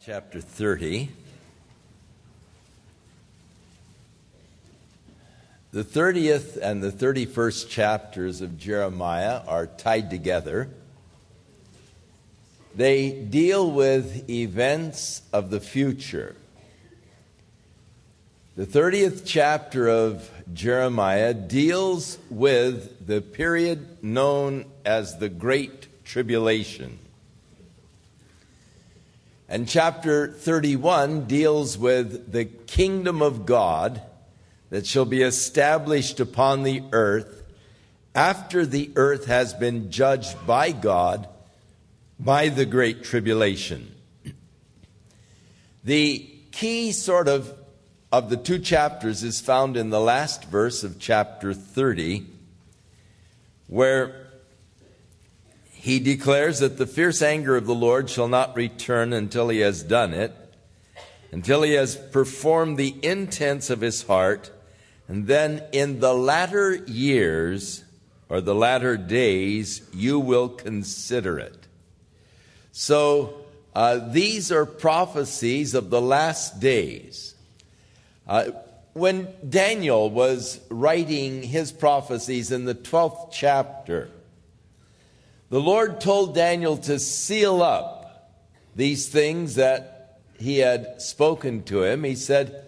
Chapter 30. The 30th and the 31st chapters of Jeremiah are tied together. They deal with events of the future. The 30th chapter of Jeremiah deals with the period known as the Great Tribulation. And chapter 31 deals with the kingdom of God that shall be established upon the earth after the earth has been judged by God by the Great Tribulation. The key of the two chapters is found in the last verse of chapter 30, where he declares that the fierce anger of the Lord shall not return until he has done it, until he has performed the intents of his heart, and then in the latter years, or the latter days, you will consider it. So these are prophecies of the last days. When Daniel was writing his prophecies in the 12th chapter, the Lord told Daniel to seal up these things that he had spoken to him. He said,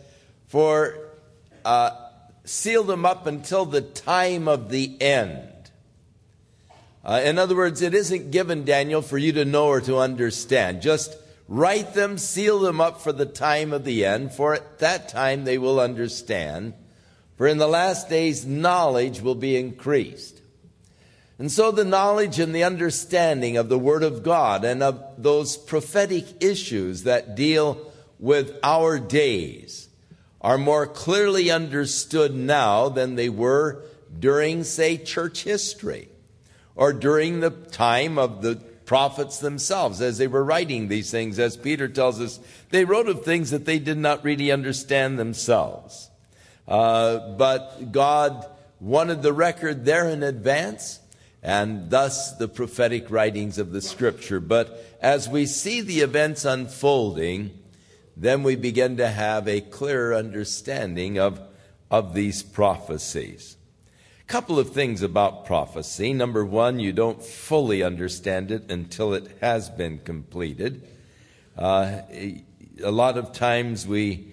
seal them up until the time of the end. In other words, it isn't given, Daniel, for you to know or to understand. Just write them, seal them up for the time of the end, for at that time they will understand. For in the last days, knowledge will be increased. And so the knowledge and the understanding of the Word of God and of those prophetic issues that deal with our days are more clearly understood now than they were during, say, church history, or during the time of the prophets themselves as they were writing these things. As Peter tells us, they wrote of things that they did not really understand themselves. But God wanted the record there in advance, and thus the prophetic writings of the Scripture. But as we see the events unfolding, then we begin to have a clearer understanding of these prophecies. A couple of things about prophecy. Number one, you don't fully understand it until it has been completed. A lot of times we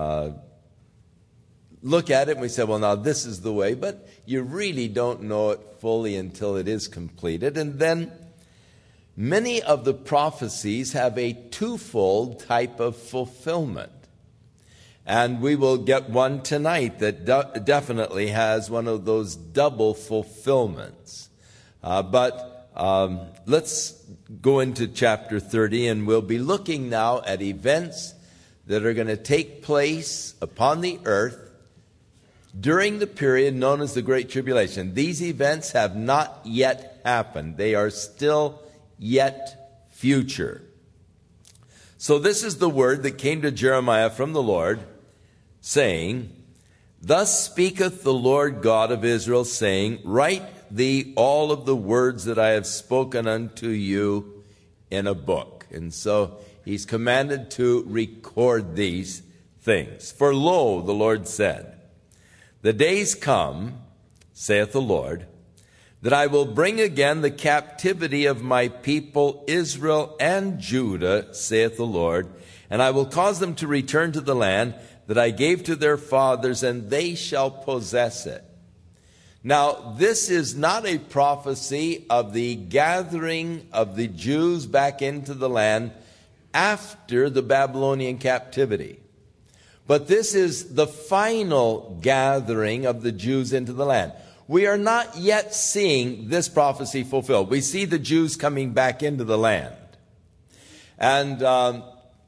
look at it and we say, well, now this is the way, but you really don't know it fully until it is completed. And then many of the prophecies have a twofold type of fulfillment. And we will get one tonight that definitely has one of those double fulfillments. But let's go into chapter 30, and we'll be looking now at events that are going to take place upon the earth during the period known as the Great Tribulation. These events have not yet happened. They are still yet future. So this is the word that came to Jeremiah from the Lord, saying, Thus speaketh the Lord God of Israel, saying, Write thee all of the words that I have spoken unto you in a book. And so he's commanded to record these things. For lo, the Lord said, The days come, saith the Lord, that I will bring again the captivity of my people Israel and Judah, saith the Lord, and I will cause them to return to the land that I gave to their fathers, and they shall possess it. Now, this is not a prophecy of the gathering of the Jews back into the land after the Babylonian captivity. But this is the final gathering of the Jews into the land. We are not yet seeing this prophecy fulfilled. We see the Jews coming back into the land. And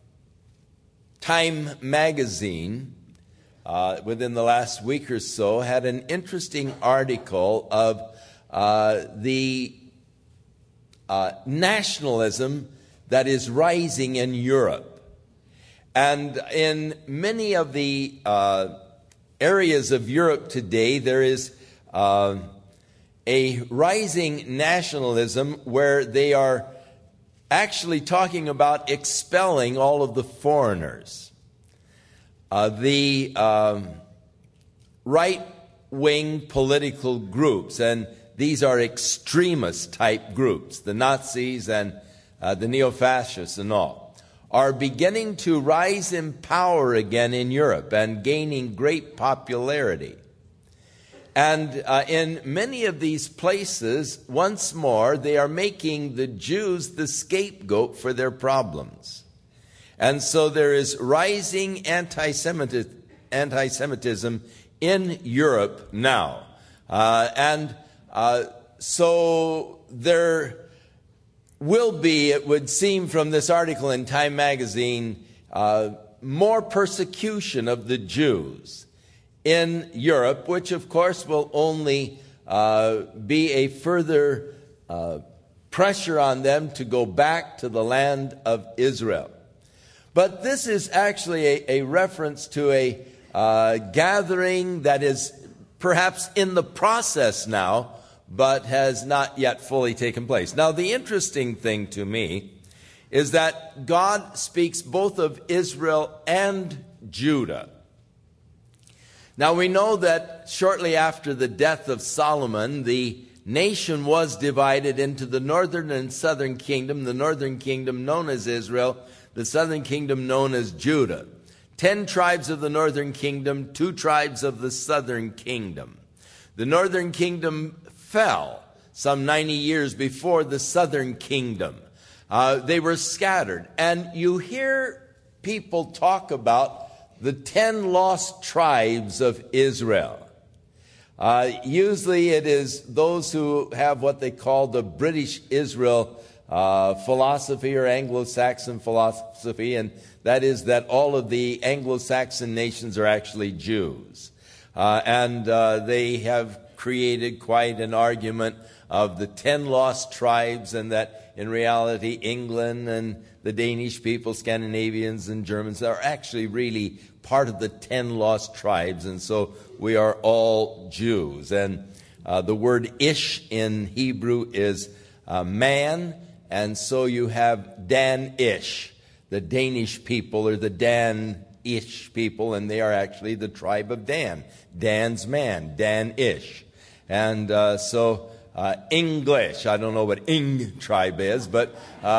Time magazine, within the last week or so, had an interesting article of the nationalism that is rising in Europe. And in many of the areas of Europe today, there is a rising nationalism where they are actually talking about expelling all of the foreigners. The right-wing political groups, and these are extremist type groups, the Nazis and the neo-fascists and all, are beginning to rise in power again in Europe and gaining great popularity. And in many of these places, once more, they are making the Jews the scapegoat for their problems. And so there is rising anti-Semitism in Europe now. So there will be, it would seem from this article in Time magazine, more persecution of the Jews in Europe, which of course will only be a further pressure on them to go back to the land of Israel. But this is actually a reference to a gathering that is perhaps in the process now, but has not yet fully taken place. Now, the interesting thing to me is that God speaks both of Israel and Judah. Now, we know that shortly after the death of Solomon, the nation was divided into the northern and southern kingdom, the northern kingdom known as Israel, the southern kingdom known as Judah. 10 tribes of the northern kingdom, 2 tribes of the southern kingdom. The northern kingdom fell some 90 years before the southern kingdom. They were scattered. And you hear people talk about the 10 lost tribes of Israel. Usually it is those who have what they call the British Israel philosophy or Anglo-Saxon philosophy, and that is that all of the Anglo-Saxon nations are actually Jews. And they have created quite an argument of the 10 lost tribes, and that in reality England and the Danish people, Scandinavians and Germans are actually really part of the 10 lost tribes, and so we are all Jews. And the word ish in Hebrew is man, and so you have Dan-ish, the Danish people, or the Dan-ish people, and they are actually the tribe of Dan. Dan's man, Dan-ish. And so English, I don't know what Ing tribe is, but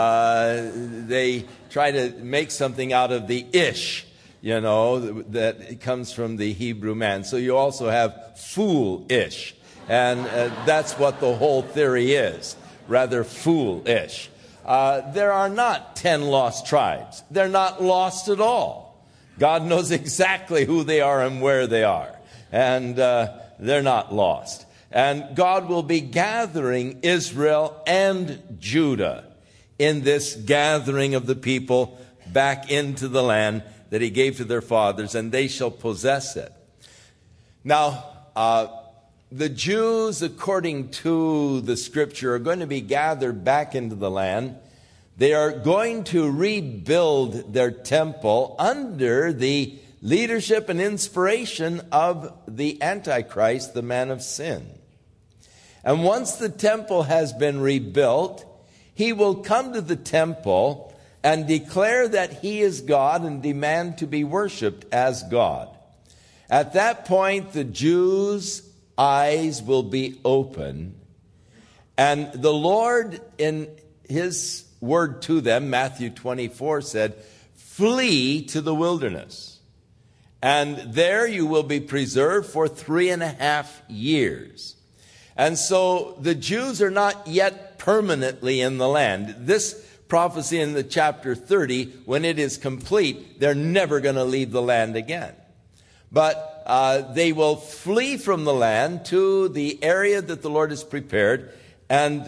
they try to make something out of the ish, you know, that comes from the Hebrew man. So you also have foolish, and that's what the whole theory is, rather foolish. There are not 10 lost tribes. They're not lost at all. God knows exactly who they are and where they are, and they're not lost. And God will be gathering Israel and Judah in this gathering of the people back into the land that he gave to their fathers, and they shall possess it. Now, the Jews, according to the scripture, are going to be gathered back into the land. They are going to rebuild their temple under the leadership and inspiration of the Antichrist, the man of sin. And once the temple has been rebuilt, he will come to the temple and declare that he is God and demand to be worshipped as God. At that point, the Jews' eyes will be open, and the Lord, in his word to them, Matthew 24, said, "Flee to the wilderness, and there you will be preserved for 3.5 years." And so the Jews are not yet permanently in the land. This prophecy in the chapter 30, when it is complete, they're never going to leave the land again. But they will flee from the land to the area that the Lord has prepared, and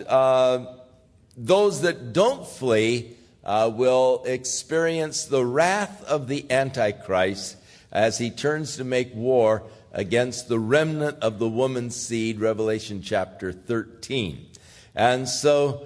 those that don't flee will experience the wrath of the Antichrist as he turns to make war against the remnant of the woman's seed, Revelation chapter 13. And so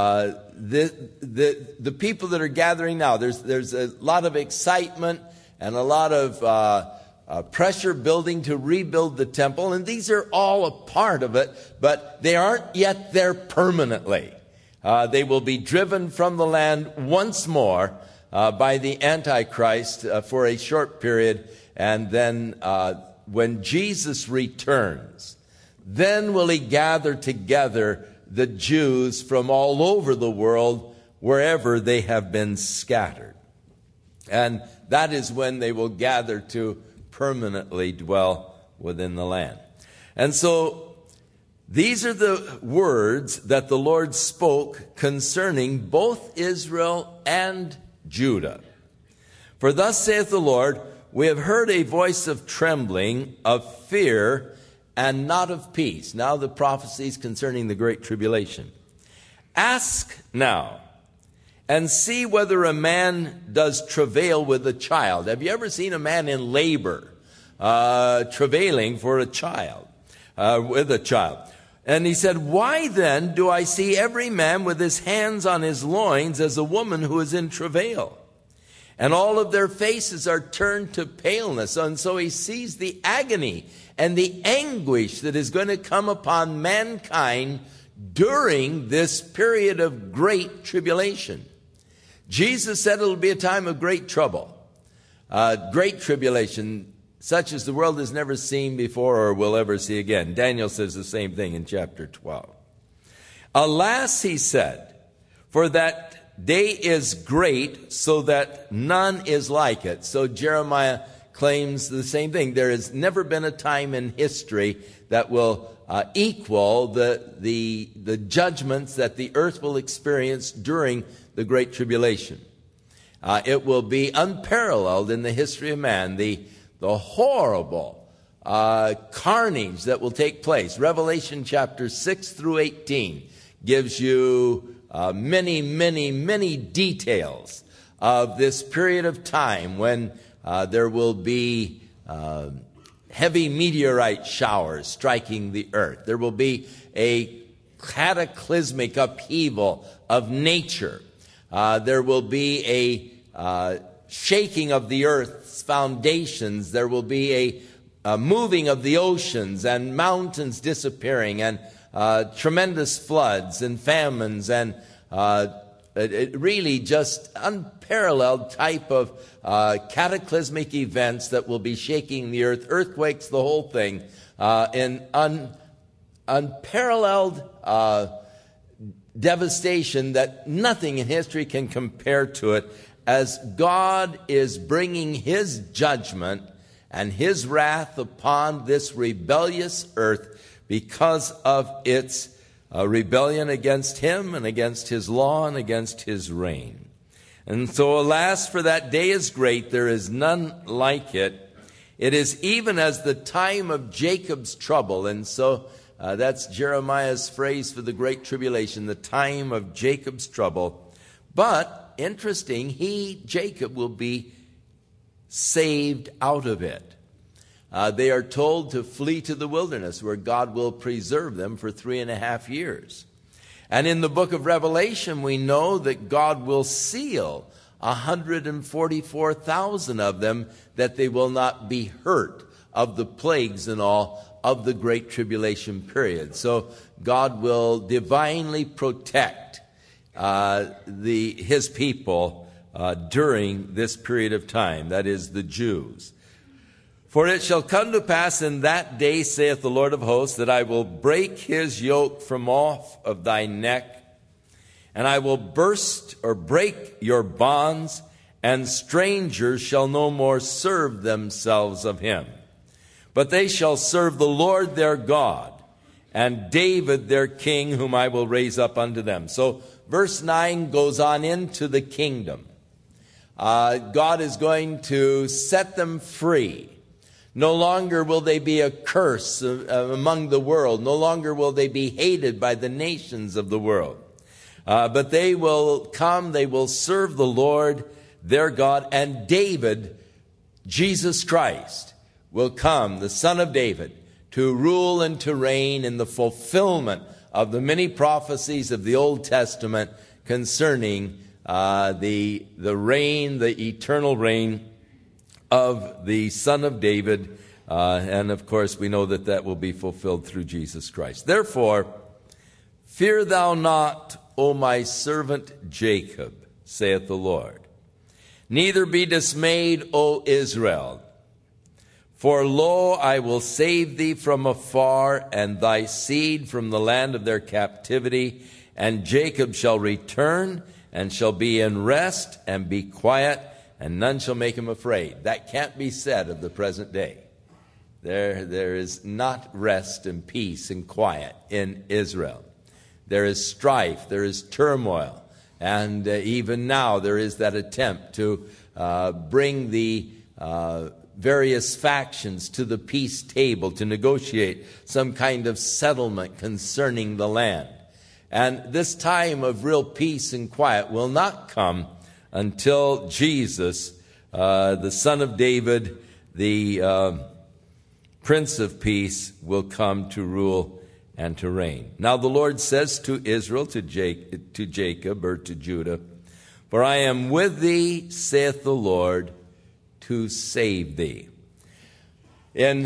the people that are gathering now, there's a lot of excitement and a lot of pressure building to rebuild the temple, and these are all a part of it, but they aren't yet there permanently. They will be driven from the land once more by the Antichrist for a short period. And then when Jesus returns, then will he gather together the Jews from all over the world, wherever they have been scattered. And that is when they will gather to permanently dwell within the land. And so these are the words that the Lord spoke concerning both Israel and Judah. For thus saith the Lord, we have heard a voice of trembling, of fear, and not of peace. Now the prophecies concerning the great tribulation. Ask now, and see whether a man does travail with a child. Have you ever seen a man in labor, travailing for a child, with a child? And he said, why then do I see every man with his hands on his loins as a woman who is in travail? And all of their faces are turned to paleness. And so he sees the agony and the anguish that is going to come upon mankind during this period of great tribulation. Jesus said it'll be a time of great trouble, great tribulation, such as the world has never seen before or will ever see again. Daniel says the same thing in chapter 12. Alas, he said, for that day is great, so that none is like it. So Jeremiah claims the same thing. There has never been a time in history that will equal the judgments that the earth will experience during the Great Tribulation. It will be unparalleled in the history of man. The horrible carnage that will take place. Revelation chapter 6 through 18 gives you many details of this period of time when there will be heavy meteorite showers striking the earth. There will be a cataclysmic upheaval of nature. There will be a shaking of the earth's foundations. There will be a moving of the oceans and mountains disappearing and tremendous floods and famines and it really just unparalleled type of cataclysmic events that will be shaking the earth, earthquakes, the whole thing, in unparalleled devastation that nothing in history can compare to it, as God is bringing his judgment and his wrath upon this rebellious earth because of its rebellion against him and against his law and against his reign. And so, alas, for that day is great, there is none like it. It is even as the time of Jacob's trouble. And so that's Jeremiah's phrase for the great tribulation, the time of Jacob's trouble. But, interesting, Jacob, will be saved out of it. They are told to flee to the wilderness where God will preserve them for 3.5 years. And in the book of Revelation, we know that God will seal 144,000 of them, that they will not be hurt of the plagues and all of the great tribulation period. So God will divinely protect his people during this period of time, that is the Jews. For it shall come to pass in that day, saith the Lord of hosts, that I will break his yoke from off of thy neck, and I will burst or break your bonds, and strangers shall no more serve themselves of him. But they shall serve the Lord their God, and David their king, whom I will raise up unto them. So verse 9 goes on into the kingdom. God is going to set them free. No longer will they be a curse among the world. No longer will they be hated by the nations of the world. But they will come, they will serve the Lord, their God, and David, Jesus Christ, will come, the Son of David, to rule and to reign in the fulfillment of the many prophecies of the Old Testament concerning the reign, the eternal reign of the Son of David, and of course we know that will be fulfilled through Jesus Christ. Therefore, fear thou not, O my servant Jacob, saith the Lord. Neither be dismayed, O Israel. For lo, I will save thee from afar, and thy seed from the land of their captivity. And Jacob shall return, and shall be in rest, and be quiet, and none shall make him afraid. That can't be said of the present day. There is not rest and peace and quiet in Israel. There is strife, there is turmoil, and even now there is that attempt to bring the various factions to the peace table to negotiate some kind of settlement concerning the land. And this time of real peace and quiet will not come until Jesus, the Son of David, the Prince of Peace, will come to rule and to reign. Now the Lord says to Israel, to Jacob, or to Judah, for I am with thee, saith the Lord, to save thee. In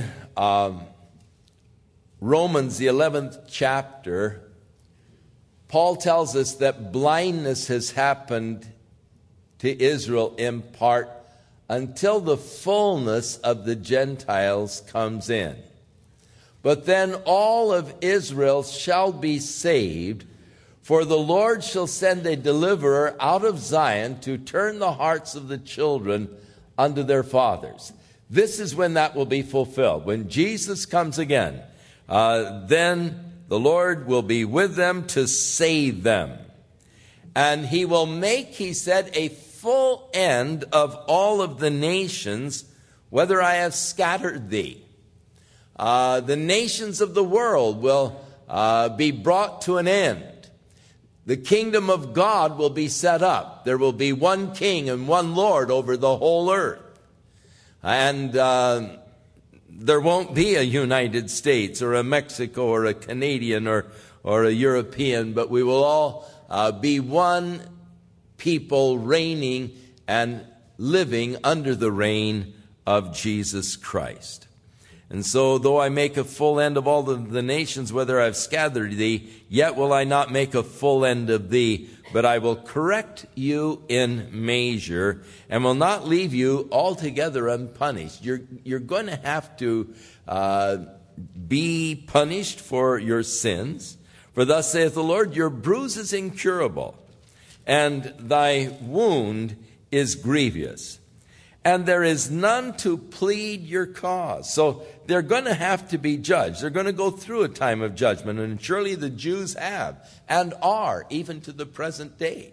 Romans, the 11th chapter, Paul tells us that blindness has happened to Israel in part until the fullness of the Gentiles comes in. But then all of Israel shall be saved, for the Lord shall send a deliverer out of Zion to turn the hearts of the children unto their fathers. This is when that will be fulfilled. When Jesus comes again, then the Lord will be with them to save them. And he will make, he said, a full end of all of the nations, whether I have scattered thee. The nations of the world will be brought to an end. The kingdom of God will be set up. There will be one king and one Lord over the whole earth. And there won't be a United States or a Mexico or a Canadian or a European, but we will all be one people reigning and living under the reign of Jesus Christ. And so, though I make a full end of all the nations, whether I have scattered thee, yet will I not make a full end of thee, but I will correct you in measure, and will not leave you altogether unpunished. You're going to have to be punished for your sins. For thus saith the Lord, your bruise is incurable, and thy wound is grievous. And there is none to plead your cause. So they're going to have to be judged. They're going to go through a time of judgment. And surely the Jews have and are, even to the present day.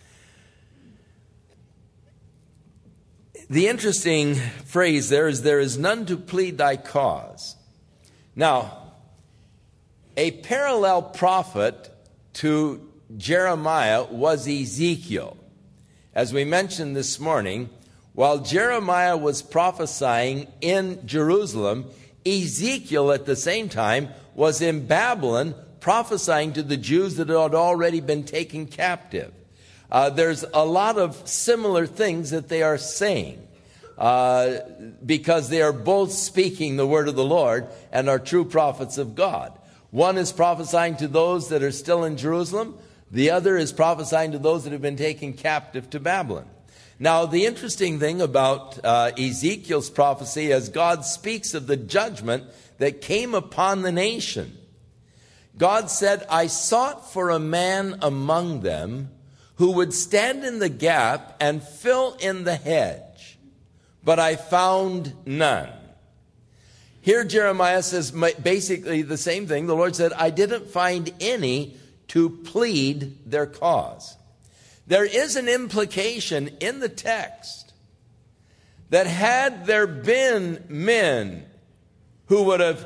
The interesting phrase there is none to plead thy cause. Now, a parallel prophet to Jeremiah was Ezekiel. As we mentioned this morning, while Jeremiah was prophesying in Jerusalem, Ezekiel at the same time was in Babylon prophesying to the Jews that had already been taken captive. There's a lot of similar things that they are saying because they are both speaking the word of the Lord and are true prophets of God. One is prophesying to those that are still in Jerusalem. The other is prophesying to those that have been taken captive to Babylon. Now, the interesting thing about Ezekiel's prophecy, as God speaks of the judgment that came upon the nation, God said, I sought for a man among them who would stand in the gap and fill in the hedge, but I found none. Here Jeremiah says basically the same thing. The Lord said, I didn't find any to plead their cause. There is an implication in the text that had there been men who would have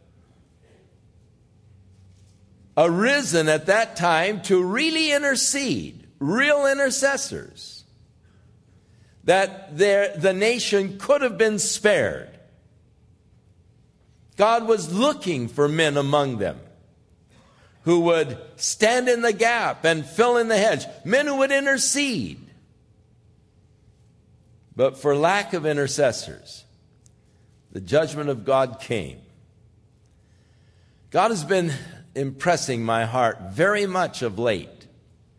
arisen at that time to really intercede, real intercessors, that the nation could have been spared. God was looking for men among them who would stand in the gap and fill in the hedge, men who would intercede. But for lack of intercessors, the judgment of God came. God has been impressing my heart very much of late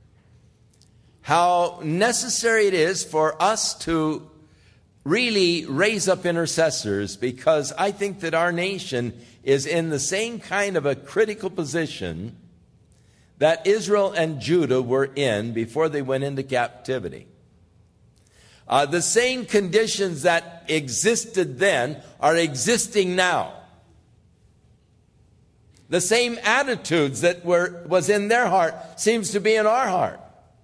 how necessary it is for us to really raise up intercessors, because I think that our nation is in the same kind of a critical position that Israel and Judah were in before they went into captivity. The same conditions that existed then are existing now. The same attitudes that was in their heart seems to be in our heart.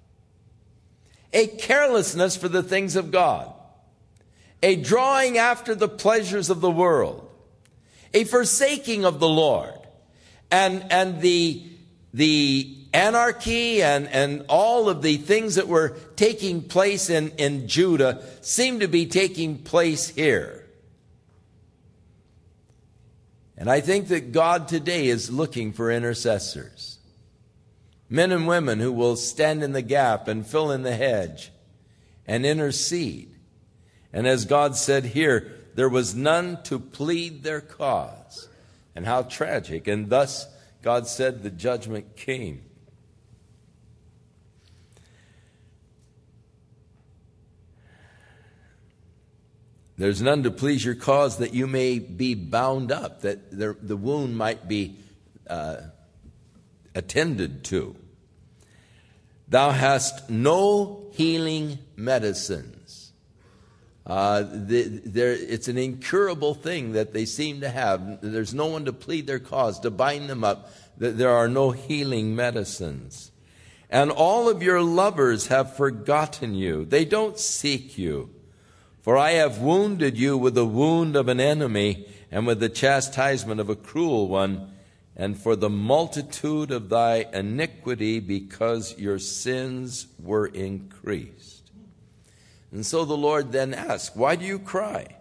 A carelessness for the things of God. A drawing after the pleasures of the world. A forsaking of the Lord. And the anarchy and all of the things that were taking place in Judah seem to be taking place here. And I think that God today is looking for intercessors. Men and women who will stand in the gap and fill in the hedge and intercede. And as God said here, there was none to plead their cause. And how tragic. And thus God said the judgment came. There's none to please your cause, that you may be bound up, that the wound might be attended to. Thou hast no healing medicines. It's an incurable thing that they seem to have. There's no one to plead their cause, to bind them up. There are no healing medicines. And all of your lovers have forgotten you. They don't seek you. For I have wounded you with the wound of an enemy, and with the chastisement of a cruel one, and for the multitude of thy iniquity, because your sins were increased. And so the Lord then asks, why do you cry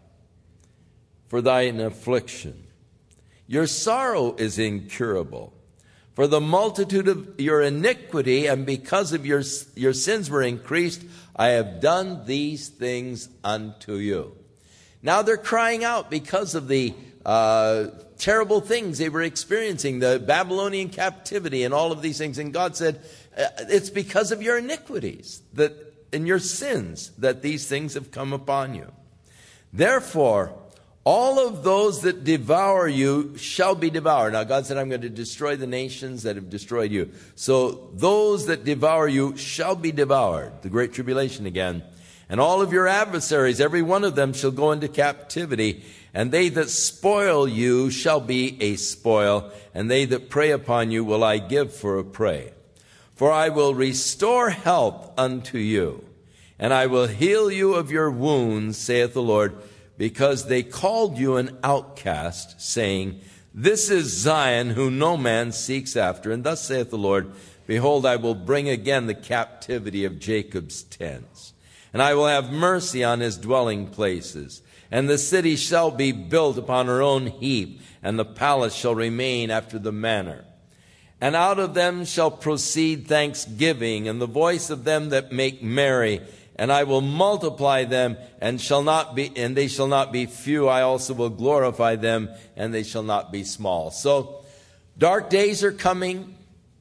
for thine affliction? Your sorrow is incurable. For the multitude of your iniquity, and because of your sins were increased, I have done these things unto you. Now they're crying out because of the terrible things they were experiencing, the Babylonian captivity and all of these things. And God said, it's because of your iniquities and your sins that these things have come upon you. Therefore, all of those that devour you shall be devoured. Now God said, I'm going to destroy the nations that have destroyed you. So those that devour you shall be devoured. The great tribulation again. And all of your adversaries, every one of them shall go into captivity. And they that spoil you shall be a spoil. And they that prey upon you will I give for a prey. For I will restore health unto you. And I will heal you of your wounds, saith the Lord. Because they called you an outcast, saying, this is Zion, who no man seeks after. And thus saith the Lord, behold, I will bring again the captivity of Jacob's tents. And I will have mercy on his dwelling places. And the city shall be built upon her own heap, and the palace shall remain after the manner. And out of them shall proceed thanksgiving, and the voice of them that make merry. And I will multiply them, and they shall not be few. I also will glorify them, and they shall not be small. So, dark days are coming,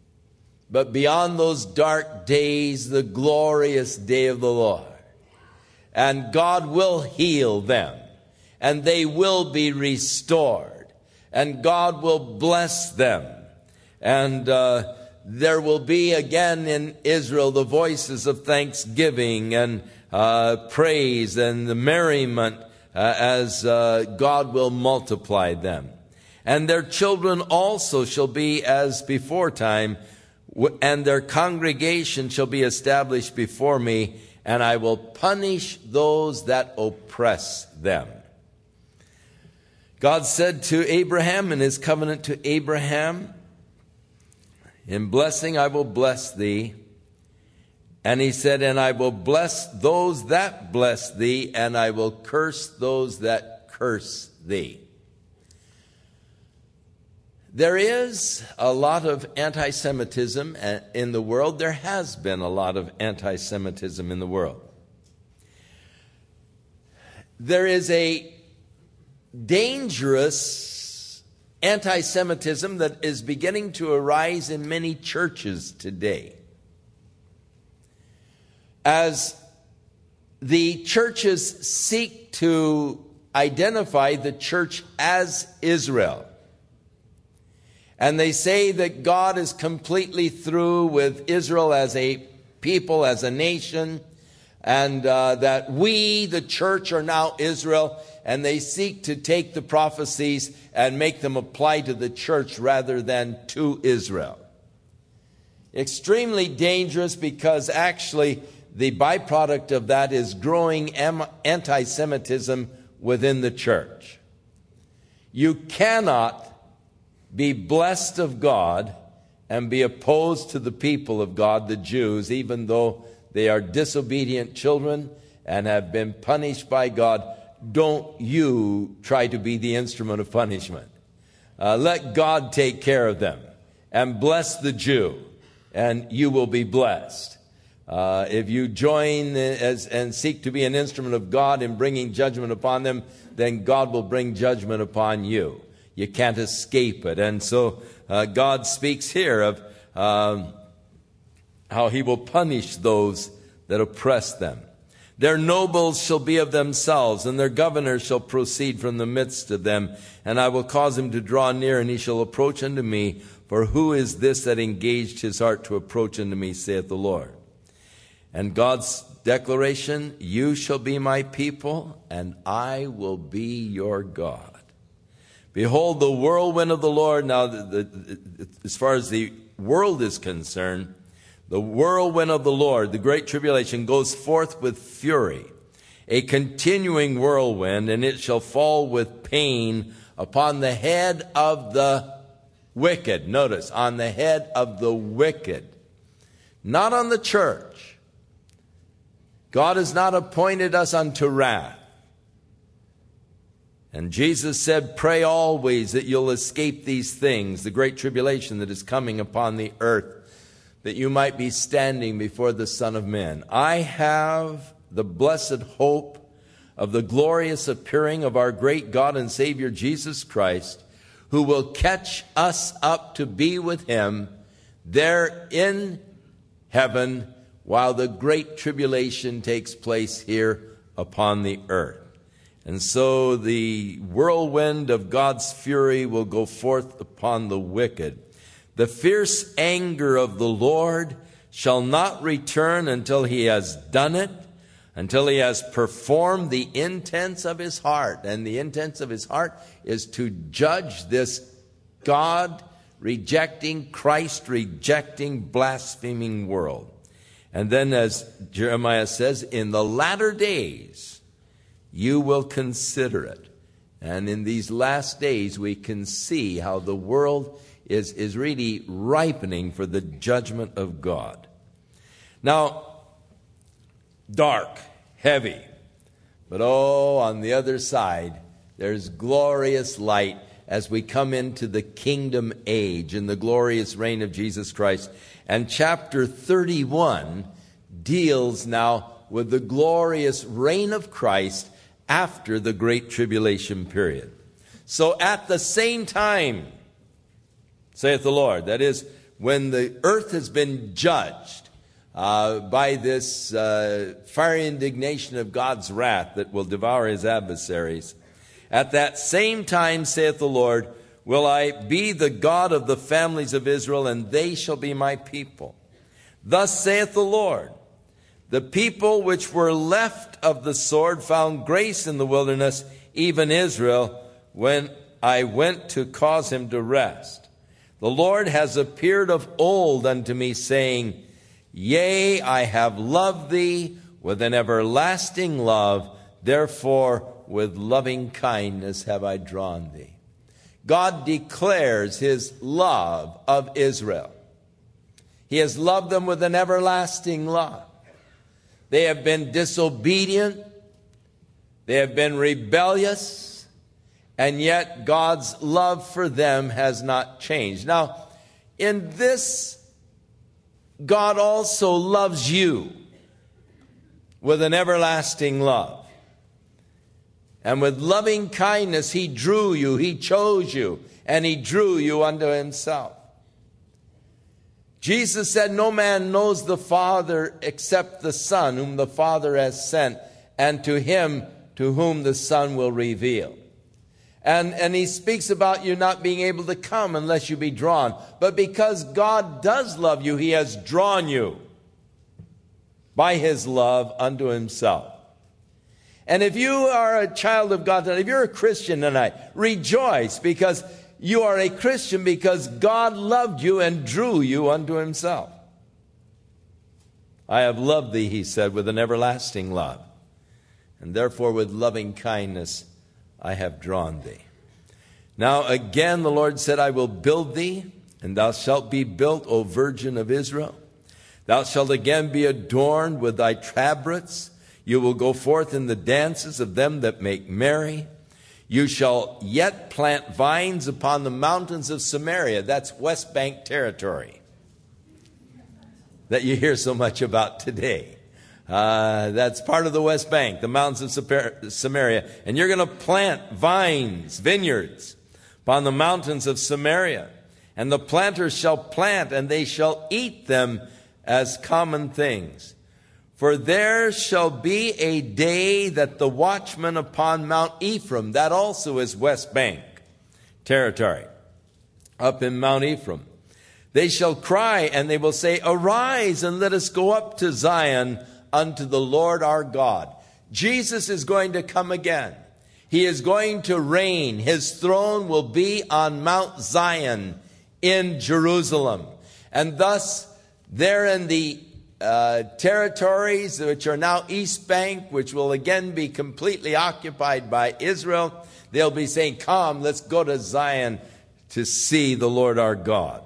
but beyond those dark days, the glorious day of the Lord. And God will heal them, and they will be restored, and God will bless them. And there will be again in Israel the voices of thanksgiving and praise and the merriment as God will multiply them. And their children also shall be as before time, and their congregation shall be established before me, and I will punish those that oppress them. God said to Abraham in his covenant to Abraham, in blessing I will bless thee. And he said, and I will bless those that bless thee, and I will curse those that curse thee. There is a lot of anti-Semitism in the world. There has been a lot of anti-Semitism in the world. There is a dangerous anti-Semitism that is beginning to arise in many churches today. as the churches seek to identify the church as Israel. And they say that God is completely through with Israel as a people, as a nation, and that we, the church, are now Israel, and they seek to take the prophecies and make them apply to the church rather than to Israel. Extremely dangerous, because actually the byproduct of that is growing anti-Semitism within the church. You cannot be blessed of God and be opposed to the people of God, the Jews, even though they are disobedient children and have been punished by God. Don't you try to be the instrument of punishment. Let God take care of them and bless the Jew, and you will be blessed. If you join and seek to be an instrument of God in bringing judgment upon them, then God will bring judgment upon you. You can't escape it. And so God speaks here of how he will punish those that oppress them. Their nobles shall be of themselves, and their governors shall proceed from the midst of them. And I will cause him to draw near, and he shall approach unto me. For who is this that engaged his heart to approach unto me, saith the Lord? And God's declaration, you shall be my people, and I will be your God. Behold, the whirlwind of the Lord. Now, as far as the world is concerned, the whirlwind of the Lord, the great tribulation, goes forth with fury, a continuing whirlwind, and it shall fall with pain upon the head of the wicked. Notice, on the head of the wicked, not on the church. God has not appointed us unto wrath. And Jesus said, pray always that you'll escape these things, the great tribulation that is coming upon the earth, that you might be standing before the Son of Man. I have the blessed hope of the glorious appearing of our great God and Savior Jesus Christ, who will catch us up to be with him there in heaven while the great tribulation takes place here upon the earth. And so the whirlwind of God's fury will go forth upon the wicked. The fierce anger of the Lord shall not return until he has done it, until he has performed the intents of his heart. And the intents of his heart is to judge this God-rejecting, Christ-rejecting, blaspheming world. And then, as Jeremiah says, in the latter days, you will consider it. And in these last days, we can see how the world is really ripening for the judgment of God. Now, dark, heavy, but on the other side, there's glorious light as we come into the kingdom age in the glorious reign of Jesus Christ. And chapter 31 deals now with the glorious reign of Christ after the great tribulation period. So at the same time, saith the Lord, that is, when the earth has been judged by this fiery indignation of God's wrath that will devour his adversaries, at that same time, saith the Lord, will I be the God of the families of Israel, and they shall be my people. Thus saith the Lord, the people which were left of the sword found grace in the wilderness, even Israel, when I went to cause him to rest. The Lord has appeared of old unto me, saying, yea, I have loved thee with an everlasting love, therefore with loving kindness have I drawn thee. God declares his love of Israel. He has loved them with an everlasting love. They have been disobedient. They have been rebellious. And yet God's love for them has not changed. Now, in this, God also loves you with an everlasting love. And with loving kindness, he drew you, he chose you, and he drew you unto himself. Jesus said, no man knows the Father except the Son, whom the Father has sent, and to him to whom the Son will reveal. And he speaks about you not being able to come unless you be drawn. But because God does love you, he has drawn you by his love unto himself. And if you are a child of God tonight, if you're a Christian tonight, rejoice, because you are a Christian because God loved you and drew you unto himself. I have loved thee, he said, with an everlasting love, and therefore with loving kindness I have drawn thee. Now again the Lord said, I will build thee, and thou shalt be built, O Virgin of Israel. Thou shalt again be adorned with thy tabrets. You will go forth in the dances of them that make merry. You shall yet plant vines upon the mountains of Samaria. That's West Bank territory that you hear so much about today. That's part of the West Bank, the mountains of Samaria. And you're going to plant vines, vineyards, upon the mountains of Samaria. And the planters shall plant, and they shall eat them as common things. For there shall be a day that the watchmen upon Mount Ephraim, that also is West Bank territory, up in Mount Ephraim, they shall cry, and they will say, arise, and let us go up to Zion unto the Lord our God. Jesus is going to come again. He is going to reign. His throne will be on Mount Zion in Jerusalem. And thus, there in the territories which are now East Bank, which will again be completely occupied by Israel, they'll be saying, come, let's go to Zion to see the Lord our God.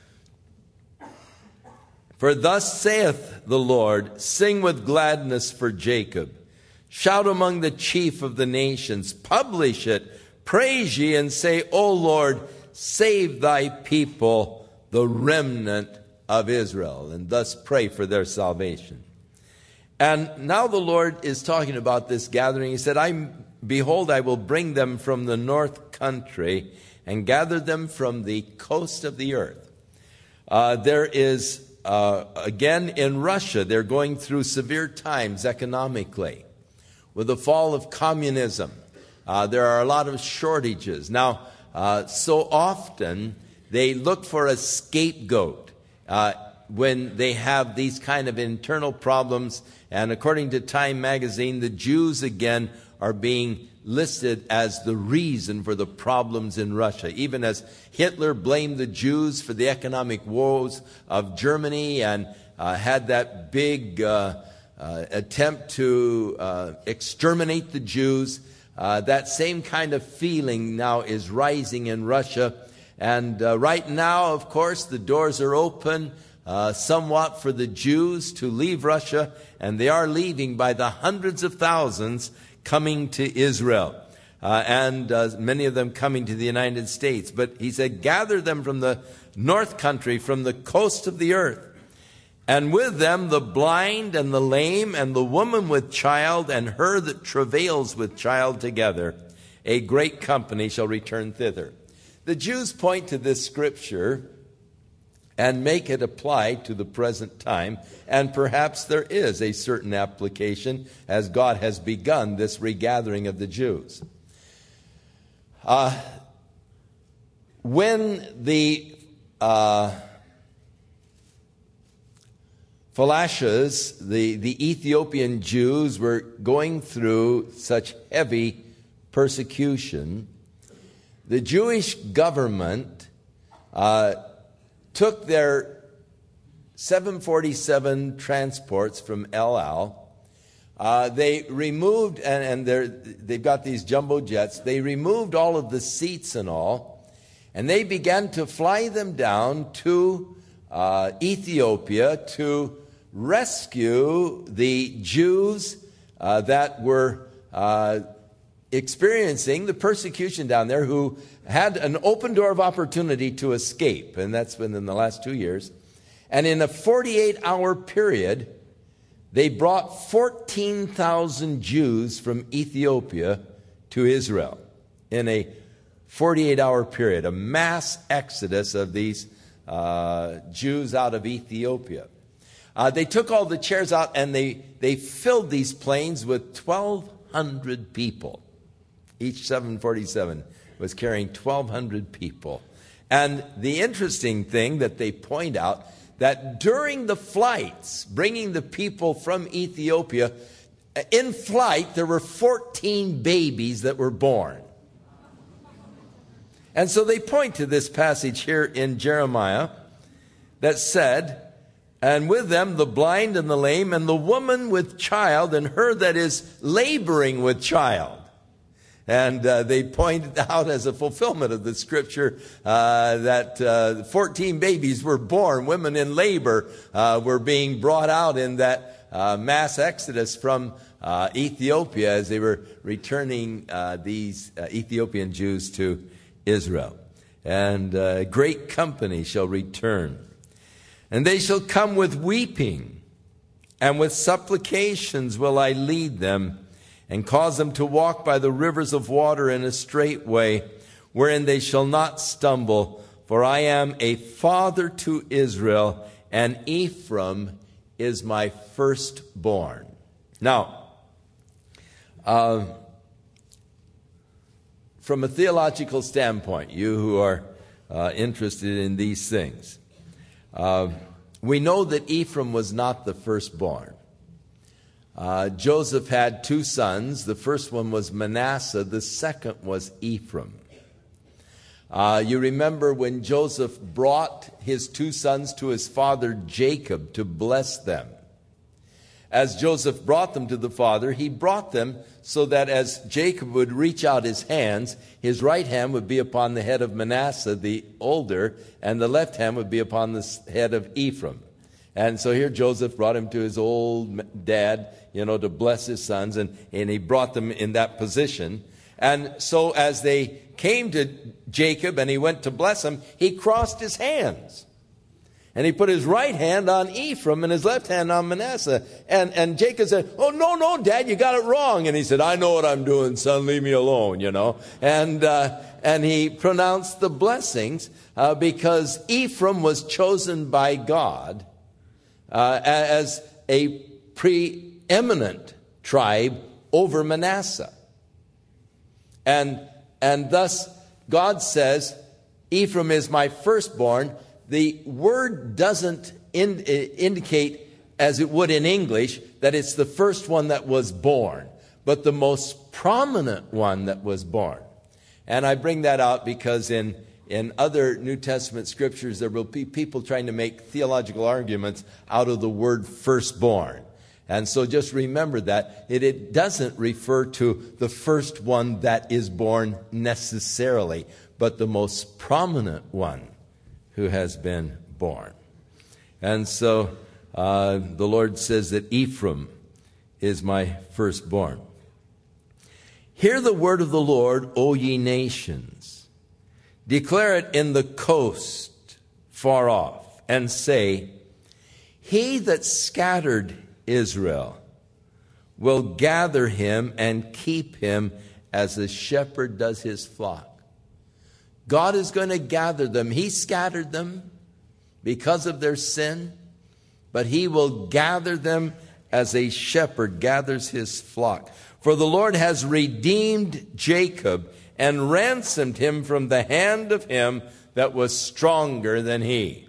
For thus saith the Lord, sing with gladness for Jacob. Shout among the chief of the nations. Publish it. Praise ye and say, O Lord, save thy people, the remnant of Israel. And thus pray for their salvation. And now the Lord is talking about this gathering. He said, behold, I will bring them from the north country and gather them from the coast of the earth. There is again, in Russia, they're going through severe times economically. With the fall of communism, there are a lot of shortages. Now, so often, they look for a scapegoat when they have these kind of internal problems. And according to Time magazine, the Jews, again, are being listed as the reason for the problems in Russia. Even as Hitler blamed the Jews for the economic woes of Germany and had that big attempt to exterminate the Jews, that same kind of feeling now is rising in Russia. And right now, of course, the doors are open somewhat for the Jews to leave Russia, and they are leaving by the hundreds of thousands, coming to Israel, and many of them coming to the United States. But he said, gather them from the north country, from the coast of the earth, and with them the blind and the lame and the woman with child and her that travails with child together. A great company shall return thither. The Jews point to this scripture and make it apply to the present time. And perhaps there is a certain application as God has begun this regathering of the Jews. When the Falashas, the Ethiopian Jews, were going through such heavy persecution, the Jewish government took their 747 transports from El Al. They removed, and they've got these jumbo jets, they removed all of the seats and all, and they began to fly them down to Ethiopia to rescue the Jews that were experiencing the persecution down there, who had an open door of opportunity to escape, and that's within the last 2 years. And in a 48-hour period, they brought 14,000 Jews from Ethiopia to Israel in a 48-hour period, a mass exodus of these Jews out of Ethiopia. They took all the chairs out and they filled these planes with 1,200 people. Each 747 was carrying 1,200 people. And the interesting thing that they point out, that during the flights, bringing the people from Ethiopia, in flight, there were 14 babies that were born. And so they point to this passage here in Jeremiah that said, and with them the blind and the lame and the woman with child and her that is laboring with child. And they pointed out as a fulfillment of the scripture that 14 babies were born. Women in labor were being brought out in that mass exodus from Ethiopia as they were returning these Ethiopian Jews to Israel. And great company shall return. And they shall come with weeping, and with supplications will I lead them, and cause them to walk by the rivers of water in a straight way, wherein they shall not stumble. For I am a father to Israel, and Ephraim is my firstborn. Now, from a theological standpoint, you who are interested in these things, we know that Ephraim was not the firstborn. Joseph had two sons. The first one was Manasseh. The second was Ephraim. You remember when Joseph brought his two sons to his father Jacob to bless them. As Joseph brought them to the father, he brought them so that as Jacob would reach out his hands, his right hand would be upon the head of Manasseh, the older, and the left hand would be upon the head of Ephraim. And so here Joseph brought him to his old dad, to bless his sons, and he brought them in that position. And so as they came to Jacob and he went to bless him, he crossed his hands. And he put his right hand on Ephraim and his left hand on Manasseh. And Jacob said, "Oh, no, Dad, you got it wrong." And he said, "I know what I'm doing, son, leave me alone, And he pronounced the blessings because Ephraim was chosen by God as a preeminent tribe over Manasseh. And thus God says, Ephraim is my firstborn. The word doesn't indicate, as it would in English, that it's the first one that was born, but the most prominent one that was born. And I bring that out because in other New Testament scriptures, there will be people trying to make theological arguments out of the word firstborn. And so just remember that it doesn't refer to the first one that is born necessarily, but the most prominent one who has been born. And so the Lord says that Ephraim is my firstborn. Hear the word of the Lord, O ye nations. Declare it in the coast far off, and say, He that scattered Israel will gather him and keep him as a shepherd does his flock. God is going to gather them. He scattered them because of their sin, but he will gather them as a shepherd gathers his flock. For the Lord has redeemed Jacob and ransomed him from the hand of him that was stronger than he.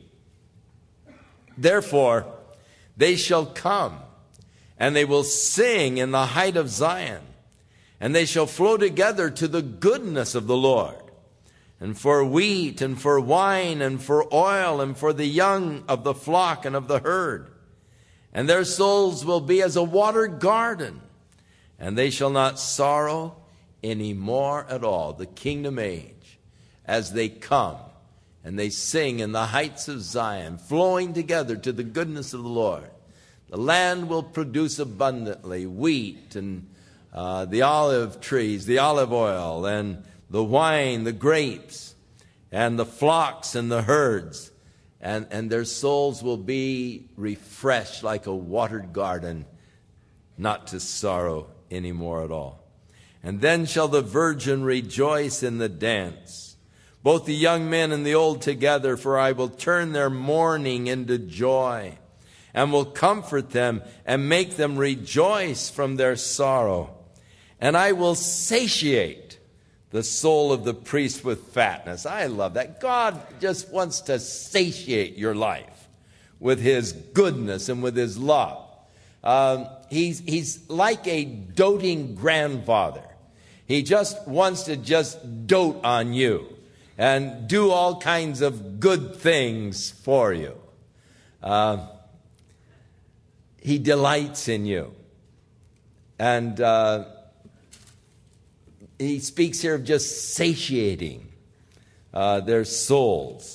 Therefore, they shall come, and they will sing in the height of Zion, and they shall flow together to the goodness of the Lord. And for wheat, and for wine, and for oil, and for the young of the flock and of the herd. And their souls will be as a watered garden, and they shall not sorrow any more at all. The kingdom age, as they come, and they sing in the heights of Zion, flowing together to the goodness of the Lord. The land will produce abundantly wheat, and the olive trees, the olive oil, and the wine, the grapes, and the flocks and the herds, and their souls will be refreshed like a watered garden, not to sorrow any more at all. And then shall the virgin rejoice in the dance, both the young men and the old together, for I will turn their mourning into joy, and will comfort them and make them rejoice from their sorrow. And I will satiate the soul of the priest with fatness. I love that. God just wants to satiate your life with His goodness and with His love. He's like a doting grandfather. He just wants to just dote on you and do all kinds of good things for you. He delights in you. And he speaks here of just satiating their souls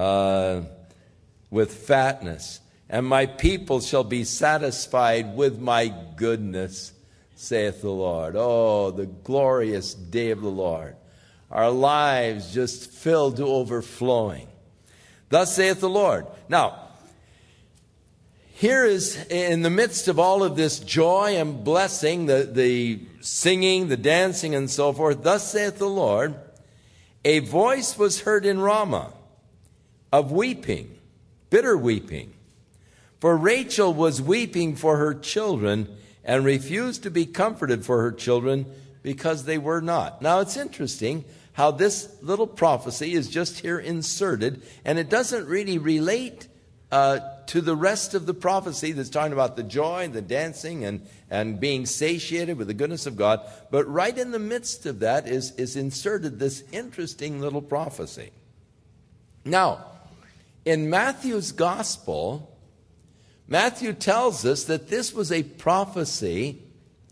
with fatness. And my people shall be satisfied with my goodness, saith the Lord. Oh, the glorious day of the Lord. Our lives just filled to overflowing. Thus saith the Lord. Now, here is, in the midst of all of this joy and blessing, the singing, the dancing, and so forth, thus saith the Lord, a voice was heard in Ramah of weeping, bitter weeping. For Rachel was weeping for her children and refused to be comforted for her children because they were not. Now, it's interesting how this little prophecy is just here inserted, and it doesn't really relate to the rest of the prophecy that's talking about the joy and the dancing and being satiated with the goodness of God. But right in the midst of that is inserted this interesting little prophecy. Now, in Matthew's gospel, Matthew tells us that this was a prophecy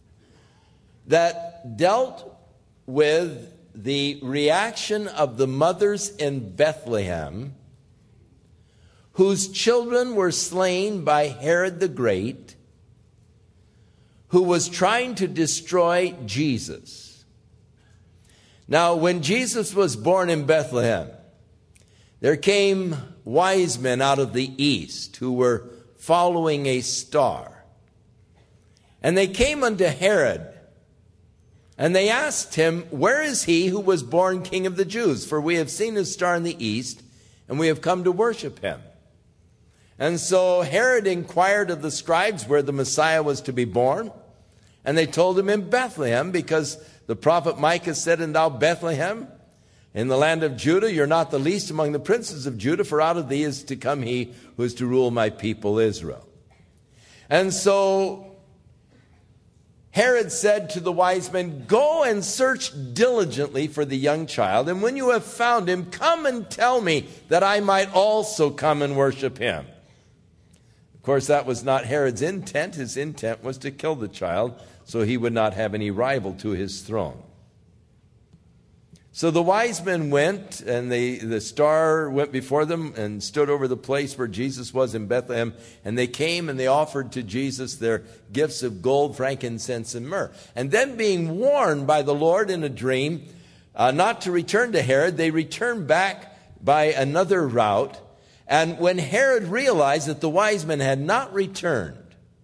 that dealt with the reaction of the mothers in Bethlehem whose children were slain by Herod the Great, who was trying to destroy Jesus. Now, when Jesus was born in Bethlehem, there came wise men out of the east who were following a star. And they came unto Herod, and they asked him, where is he who was born King of the Jews? For we have seen his star in the east, and we have come to worship him. And so Herod inquired of the scribes where the Messiah was to be born. And they told him in Bethlehem, because the prophet Micah said, and thou Bethlehem, in the land of Judah, you're not the least among the princes of Judah, for out of thee is to come he who is to rule my people Israel. And so Herod said to the wise men, go and search diligently for the young child, and when you have found him, come and tell me, that I might also come and worship him. Of course, that was not Herod's intent. His intent was to kill the child so he would not have any rival to his throne. So the wise men went, and the star went before them and stood over the place where Jesus was in Bethlehem. And they came and they offered to Jesus their gifts of gold, frankincense, and myrrh. And then, being warned by the Lord in a dream not to return to Herod, they returned back by another route. And when Herod realized that the wise men had not returned,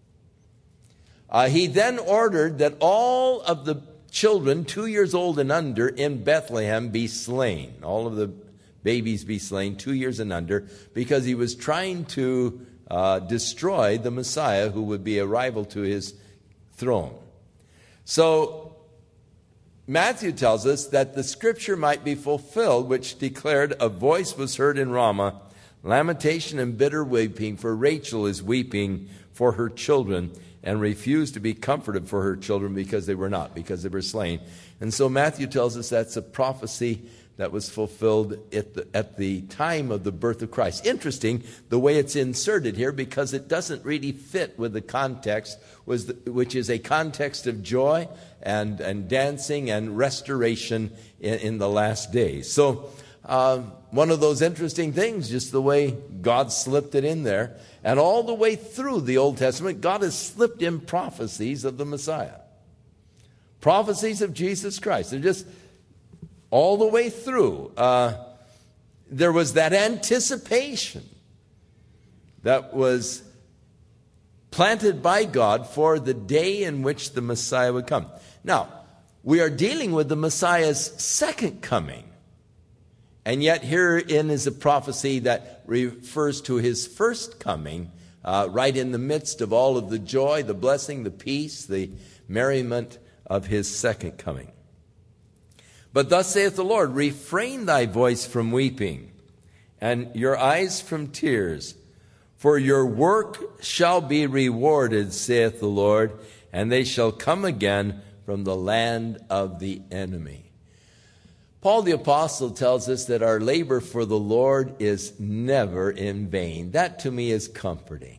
he then ordered that all of the children 2 years old and under in Bethlehem be slain. All of the babies be slain 2 years and under, because he was trying to destroy the Messiah who would be a rival to his throne. So Matthew tells us that the scripture might be fulfilled, which declared, a voice was heard in Ramah, lamentation and bitter weeping, for Rachel is weeping for her children, and refused to be comforted for her children because they were slain. And so Matthew tells us that's a prophecy that was fulfilled at the time of the birth of Christ. Interesting the way it's inserted here, because it doesn't really fit with the context, which is a context of joy and dancing and restoration in the last days. So one of those interesting things, just the way God slipped it in there. And all the way through the Old Testament, God has slipped in prophecies of the Messiah. Prophecies of Jesus Christ. They're just all the way through. There was that anticipation that was planted by God for the day in which the Messiah would come. Now, we are dealing with the Messiah's second coming. And yet herein is a prophecy that refers to his first coming, right in the midst of all of the joy, the blessing, the peace, the merriment of his second coming. But thus saith the Lord, refrain thy voice from weeping, and your eyes from tears, for your work shall be rewarded, saith the Lord, and they shall come again from the land of the enemy. Paul the Apostle tells us that our labor for the Lord is never in vain. That to me is comforting.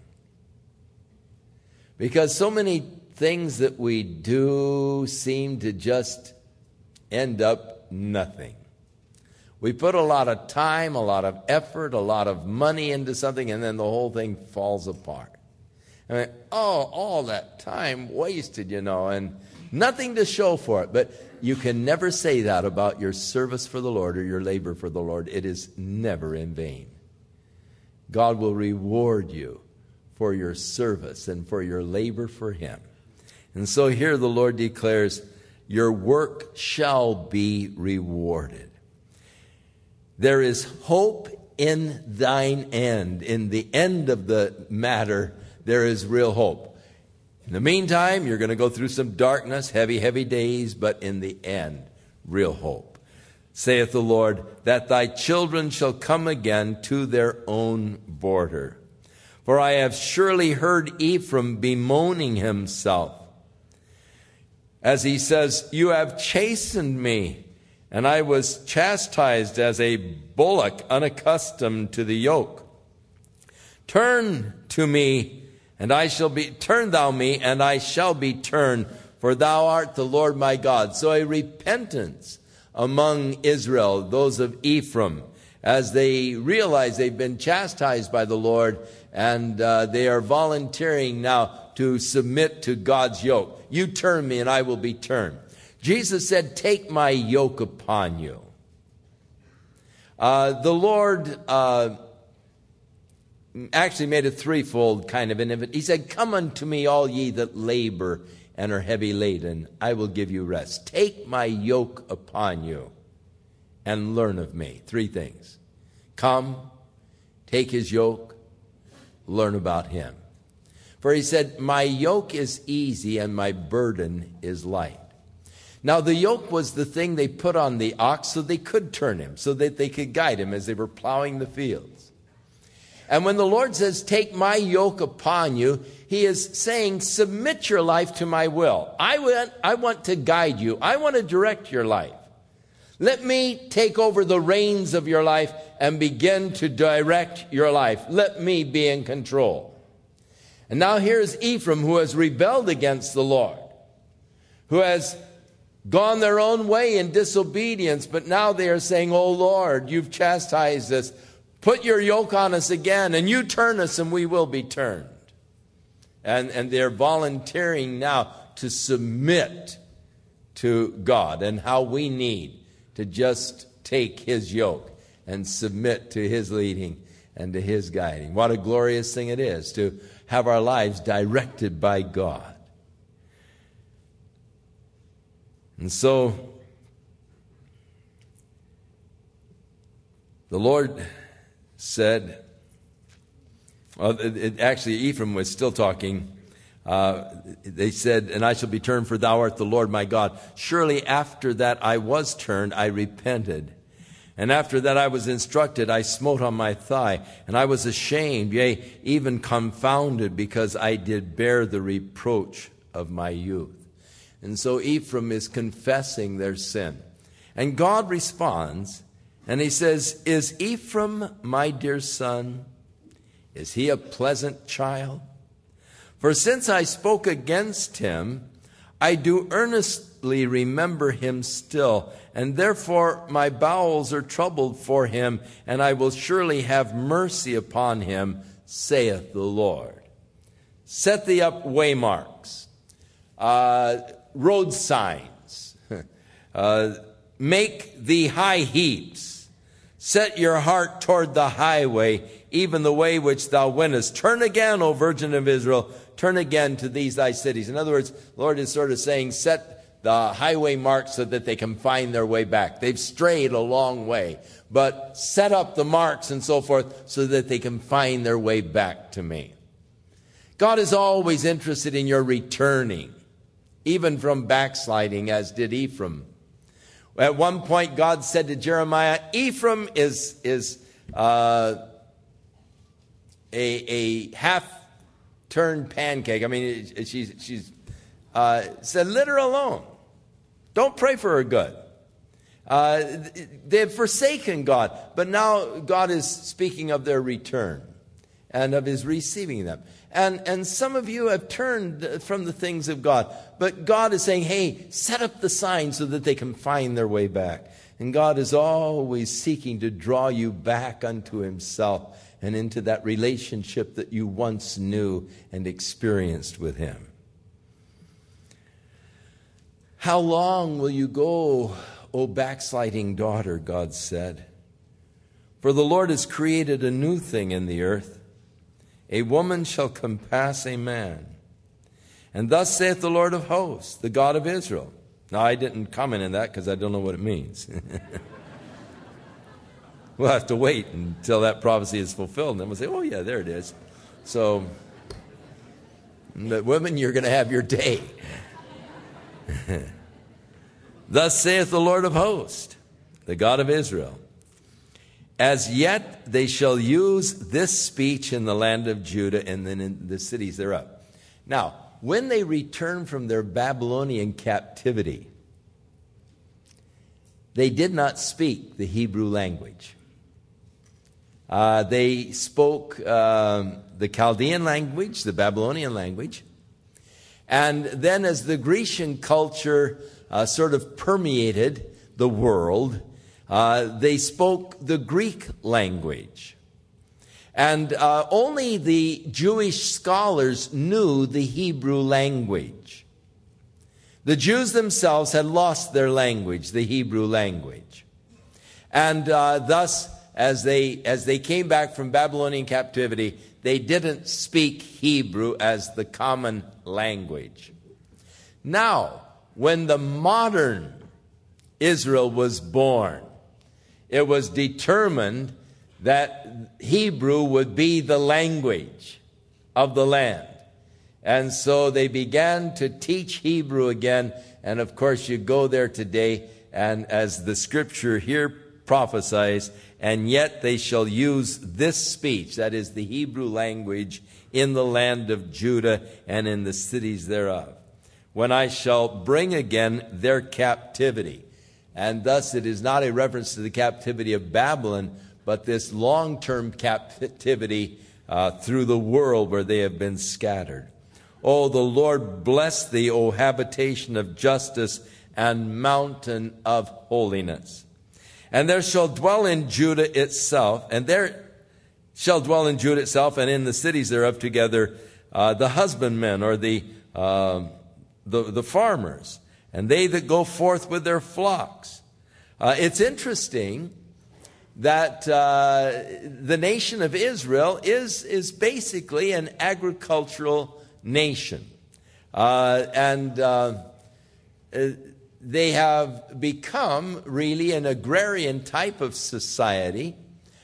Because so many things that we do seem to just end up nothing. We put a lot of time, a lot of effort, a lot of money into something, and then the whole thing falls apart. I mean, all that time wasted, and nothing to show for it. But you can never say that about your service for the Lord or your labor for the Lord. It is never in vain. God will reward you for your service and for your labor for Him. And so here the Lord declares, your work shall be rewarded. There is hope in thine end. In the end of the matter, there is real hope. In the meantime, you're going to go through some darkness, heavy, heavy days, but in the end, real hope. Saith the Lord, that thy children shall come again to their own border. For I have surely heard Ephraim bemoaning himself, as he says, you have chastened me, and I was chastised as a bullock unaccustomed to the yoke. Turn thou me, and I shall be turned, for thou art the Lord my God. So a repentance among Israel, those of Ephraim, as they realize they've been chastised by the Lord, and they are volunteering now to submit to God's yoke. You turn me and I will be turned. Jesus said, take my yoke upon you. The Lord actually made a threefold kind of an invitation. He said, come unto me, all ye that labor and are heavy laden. I will give you rest. Take my yoke upon you and learn of me. Three things. Come, take his yoke, learn about him. For he said, my yoke is easy and my burden is light. Now the yoke was the thing they put on the ox so they could turn him, so that they could guide him as they were plowing the fields. And when the Lord says, take my yoke upon you, he is saying, submit your life to my will. I want to guide you. I want to direct your life. Let me take over the reins of your life and begin to direct your life. Let me be in control. And now here's Ephraim, who has rebelled against the Lord, who has gone their own way in disobedience, but now they are saying, oh Lord, you've chastised us. Put your yoke on us again, and you turn us, and we will be turned. And they're volunteering now to submit to God, and how we need to just take his yoke and submit to his leading and to his guiding. What a glorious thing it is to have our lives directed by God. And so the Lord said, actually Ephraim was still talking. They said, and I shall be turned, for thou art the Lord my God. Surely after that I was turned, I repented. And after that I was instructed, I smote on my thigh, and I was ashamed, yea, even confounded, because I did bear the reproach of my youth. And so Ephraim is confessing their sin. And God responds, and he says, is Ephraim my dear son? Is he a pleasant child? For since I spoke against him, I do earnestly remember him still, and therefore my bowels are troubled for him, and I will surely have mercy upon him, saith the Lord. Set thee up waymarks, road signs, make thee high heaps, set your heart toward the highway, even the way which thou wentest. Turn again, O Virgin of Israel, turn again to these thy cities. In other words, the Lord is sort of saying, set the highway marked so that they can find their way back. They've strayed a long way, but set up the marks and so forth so that they can find their way back to me. God is always interested in your returning, even from backsliding, as did Ephraim. At one point, God said to Jeremiah, Ephraim is a half-turned pancake. I mean, she's said, let her alone. Don't pray for her good. They've forsaken God. But now God is speaking of their return and of his receiving them. And some of you have turned from the things of God. But God is saying, hey, set up the sign so that they can find their way back. And God is always seeking to draw you back unto himself and into that relationship that you once knew and experienced with him. How long will you go, O backsliding daughter, God said? For the Lord has created a new thing in the earth. A woman shall compass a man. And thus saith the Lord of hosts, the God of Israel. Now, I didn't comment on that because I don't know what it means. We'll have to wait until that prophecy is fulfilled, and then we'll say, oh, yeah, there it is. So, but women, you're going to have your day. Thus saith the Lord of hosts, the God of Israel. As yet they shall use this speech in the land of Judah and then in the cities thereof. Now, when they return from their Babylonian captivity, they did not speak the Hebrew language. They spoke the Chaldean language, the Babylonian language. And then as the Grecian culture sort of permeated the world, they spoke the Greek language. And only the Jewish scholars knew the Hebrew language. The Jews themselves had lost their language, the Hebrew language. And thus, as they came back from Babylonian captivity, they didn't speak Hebrew as the common language. Now, when the modern Israel was born, it was determined that Hebrew would be the language of the land. And so they began to teach Hebrew again. And of course, you go there today, and as the scripture here prophesies, and yet they shall use this speech, that is the Hebrew language, in the land of Judah and in the cities thereof, when I shall bring again their captivity. And thus it is not a reference to the captivity of Babylon, but this long-term captivity through the world where they have been scattered. Oh, the Lord bless thee, O habitation of justice and mountain of holiness. And there shall dwell in Judah itself, and in the cities thereof together the husbandmen, or the farmers, and they that go forth with their flocks. It's interesting that the nation of Israel is basically an agricultural nation. They have become really an agrarian type of society.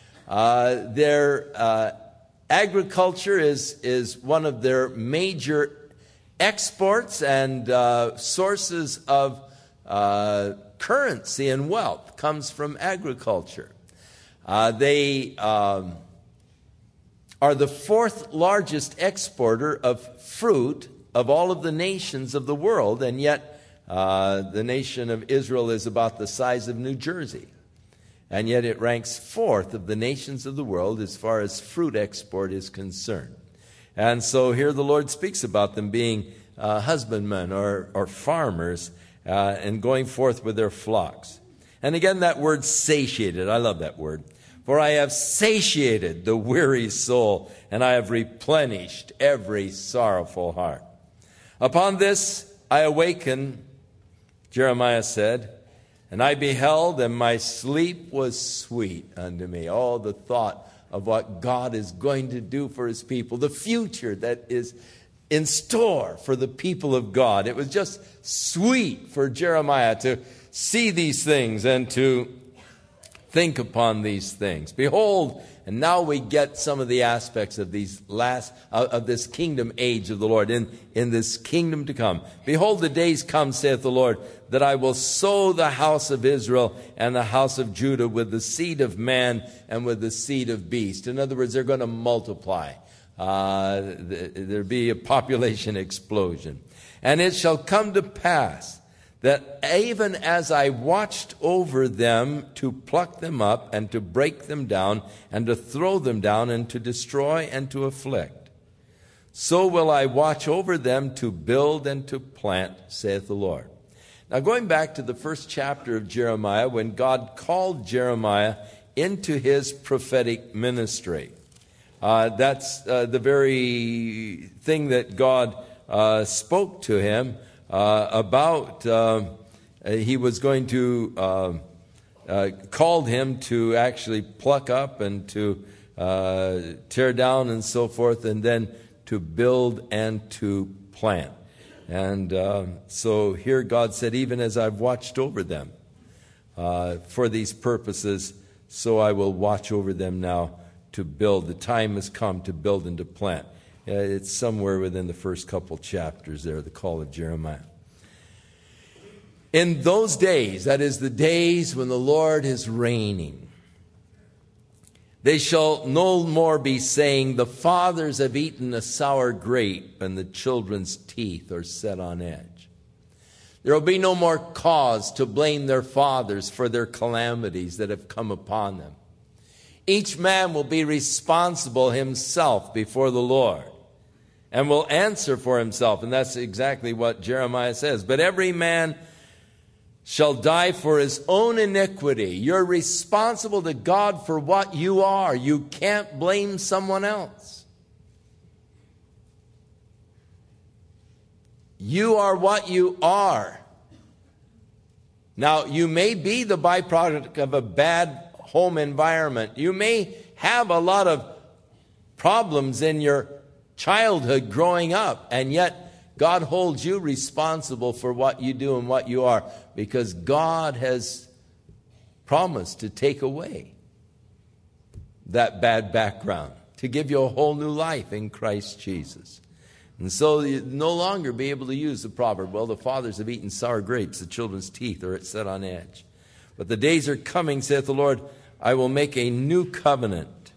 Their agriculture is one of their major exports and sources of currency and wealth comes from agriculture. They are the fourth largest exporter of fruit of all of the nations of the world, and yet the nation of Israel is about the size of New Jersey. And yet it ranks fourth of the nations of the world as far as fruit export is concerned. And so here the Lord speaks about them being husbandmen or farmers and going forth with their flocks. And again, that word satiated, I love that word. For I have satiated the weary soul, and I have replenished every sorrowful heart. Upon this I awakened, Jeremiah said, and I beheld, and my sleep was sweet unto me. Oh, the thought of what God is going to do for his people, the future that is in store for the people of God. It was just sweet for Jeremiah to see these things and to think upon these things. Behold, and now we get some of the aspects of these of this kingdom age of the Lord, in this kingdom to come. Behold, the days come, saith the Lord, that I will sow the house of Israel and the house of Judah with the seed of man and with the seed of beast. In other words, they're going to multiply. There'll be a population explosion. And it shall come to pass that even as I watched over them to pluck them up and to break them down and to throw them down and to destroy and to afflict, so will I watch over them to build and to plant, saith the Lord. Now, going back to the first chapter of Jeremiah, when God called Jeremiah into his prophetic ministry, that's the very thing that God spoke to him about. He was going to called him to actually pluck up and to tear down and so forth, and then to build and to plant. And so here God said, even as I've watched over them for these purposes, so I will watch over them now to build. The time has come to build and to plant. It's somewhere within the first couple chapters there, the call of Jeremiah. In those days, that is the days when the Lord is reigning, they shall no more be saying, the fathers have eaten a sour grape and the children's teeth are set on edge. There will be no more cause to blame their fathers for their calamities that have come upon them. Each man will be responsible himself before the Lord and will answer for himself. And that's exactly what Jeremiah says. But every man shall die for his own iniquity. You're responsible to God for what you are. You can't blame someone else. You are what you are. Now, you may be the byproduct of a bad home environment. You may have a lot of problems in your childhood growing up, and yet God holds you responsible for what you do and what you are, because God has promised to take away that bad background, to give you a whole new life in Christ Jesus. And so you no longer be able to use the proverb, well, the fathers have eaten sour grapes, the children's teeth are set on edge. But the days are coming, saith the Lord, I will make a new covenant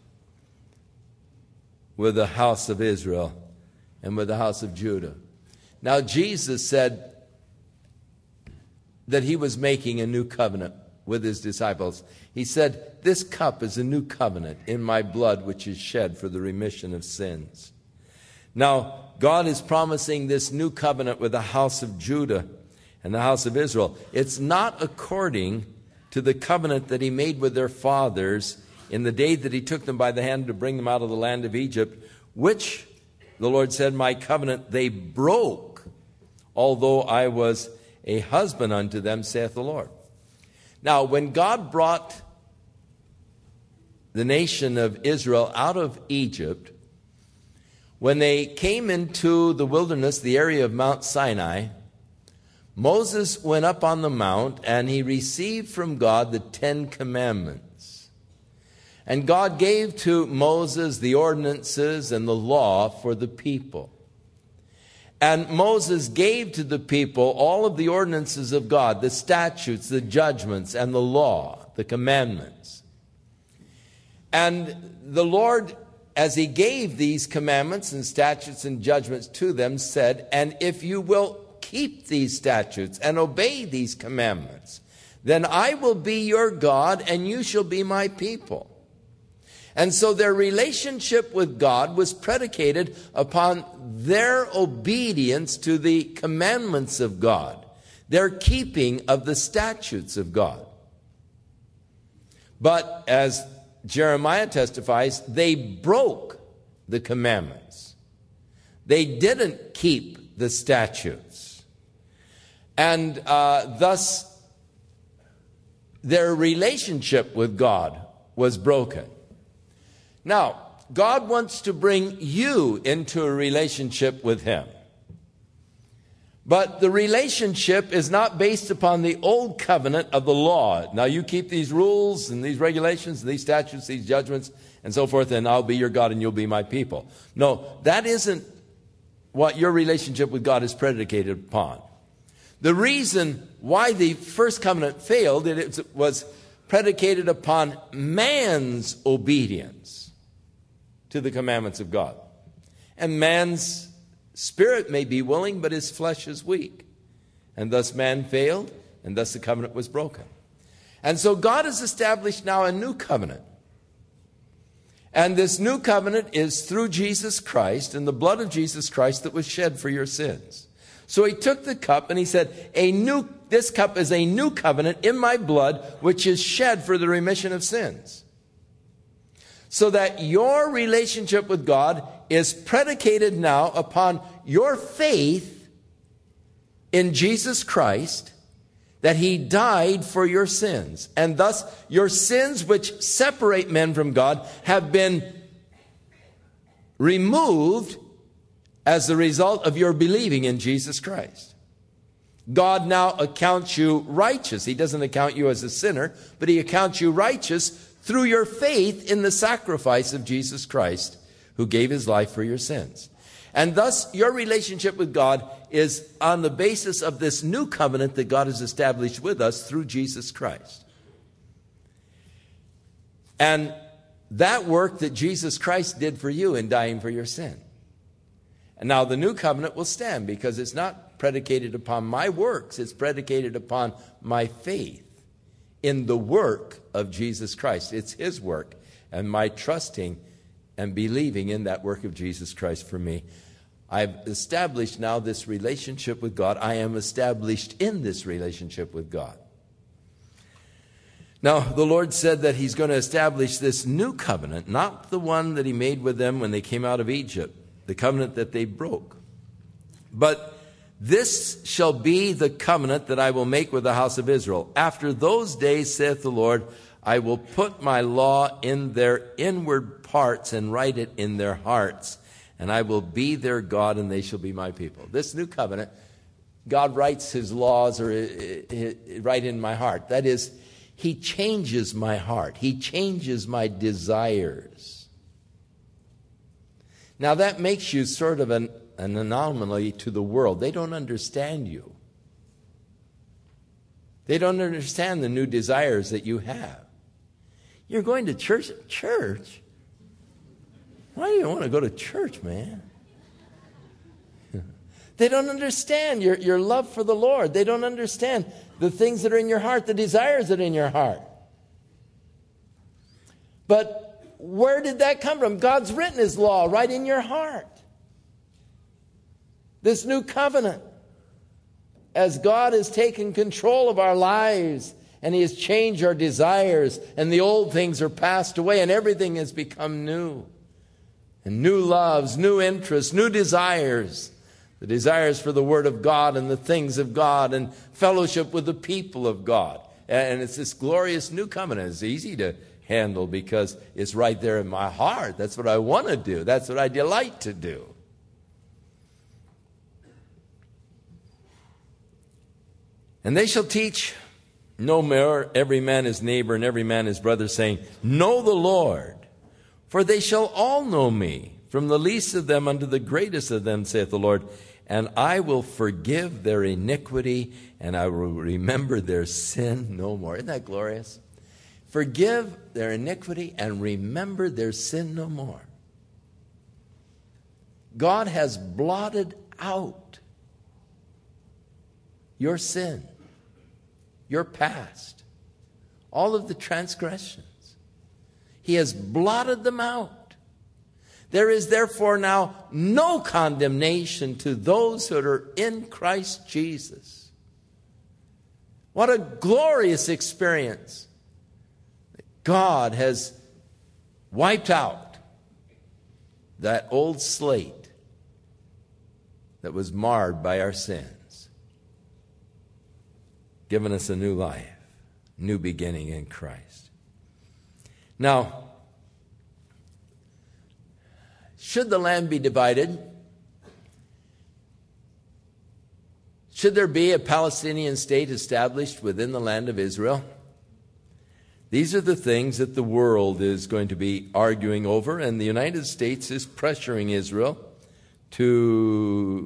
with the house of Israel and with the house of Judah. Now, Jesus said that he was making a new covenant with his disciples. He said, this cup is a new covenant in my blood, which is shed for the remission of sins. Now, God is promising this new covenant with the house of Judah and the house of Israel. It's not according to the covenant that he made with their fathers in the day that he took them by the hand to bring them out of the land of Egypt, which the Lord said, my covenant they broke, although I was a husband unto them, saith the Lord. Now, when God brought the nation of Israel out of Egypt, when they came into the wilderness, the area of Mount Sinai, Moses went up on the mount and he received from God the 10 Commandments. And God gave to Moses the ordinances and the law for the people. And Moses gave to the people all of the ordinances of God, the statutes, the judgments, and the law, the commandments. And the Lord, as he gave these commandments and statutes and judgments to them, said, and if you will keep these statutes and obey these commandments, then I will be your God and you shall be my people. And so their relationship with God was predicated upon their obedience to the commandments of God, their keeping of the statutes of God. But as Jeremiah testifies, they broke the commandments. They didn't keep the statutes. And thus their relationship with God was broken. Now, God wants to bring you into a relationship with Him. But the relationship is not based upon the old covenant of the law. Now you keep these rules and these regulations and these statutes, these judgments, and so forth, and I'll be your God and you'll be my people. No, that isn't what your relationship with God is predicated upon. The reason why the first covenant failed, it was predicated upon man's obedience to the commandments of God. And man's spirit may be willing, but his flesh is weak. And thus man failed, and thus the covenant was broken. And so God has established now a new covenant. And this new covenant is through Jesus Christ and the blood of Jesus Christ that was shed for your sins. So he took the cup and he said, this cup is a new covenant in my blood, which is shed for the remission of sins. So that your relationship with God is predicated now upon your faith in Jesus Christ, that he died for your sins. And thus your sins which separate men from God have been removed as the result of your believing in Jesus Christ. God now accounts you righteous. He doesn't account you as a sinner, but he accounts you righteous through your faith in the sacrifice of Jesus Christ, who gave his life for your sins. And thus your relationship with God is on the basis of this new covenant that God has established with us through Jesus Christ. And that work that Jesus Christ did for you in dying for your sin. And now the new covenant will stand because it's not predicated upon my works. It's predicated upon my faith in the work of Jesus Christ. It's his work and my trusting and believing in that work of Jesus Christ for me. I've established now this relationship with God. I am established in this relationship with God. Now, the Lord said that he's going to establish this new covenant, not the one that he made with them when they came out of Egypt, the covenant that they broke. But this shall be the covenant that I will make with the house of Israel. After those days, saith the Lord, I will put my law in their inward parts and write it in their hearts. And I will be their God, and they shall be my people. This new covenant, God writes his laws right in my heart. That is, he changes my heart. He changes my desires. Now that makes you sort of an anomaly to the world. They don't understand you. They don't understand the new desires that you have. You're going to church? Church? Why do you want to go to church, man? They don't understand your love for the Lord. They don't understand the things that are in your heart, the desires that are in your heart. But where did that come from? God's written his law right in your heart. This new covenant, as God has taken control of our lives and he has changed our desires, and the old things are passed away and everything has become new. And new loves, new interests, new desires. The desires for the Word of God and the things of God and fellowship with the people of God. And it's this glorious new covenant. It's easy to handle because it's right there in my heart. That's what I want to do. That's what I delight to do. And they shall teach no more every man his neighbor and every man his brother, saying, Know the Lord. For they shall all know me, from the least of them unto the greatest of them, saith the Lord. And I will forgive their iniquity, and I will remember their sin no more. Isn't that glorious? Forgive their iniquity and remember their sin no more. God has blotted out your sin, your past, all of the transgressions. He has blotted them out. There is therefore now no condemnation to those that are in Christ Jesus. What a glorious experience. God has wiped out that old slate that was marred by our sins, given us a new life, new beginning in Christ. Now, Should the land be divided? Should there be a Palestinian state established within the land of Israel? These are the things that the world is going to be arguing over, and the United States is pressuring Israel to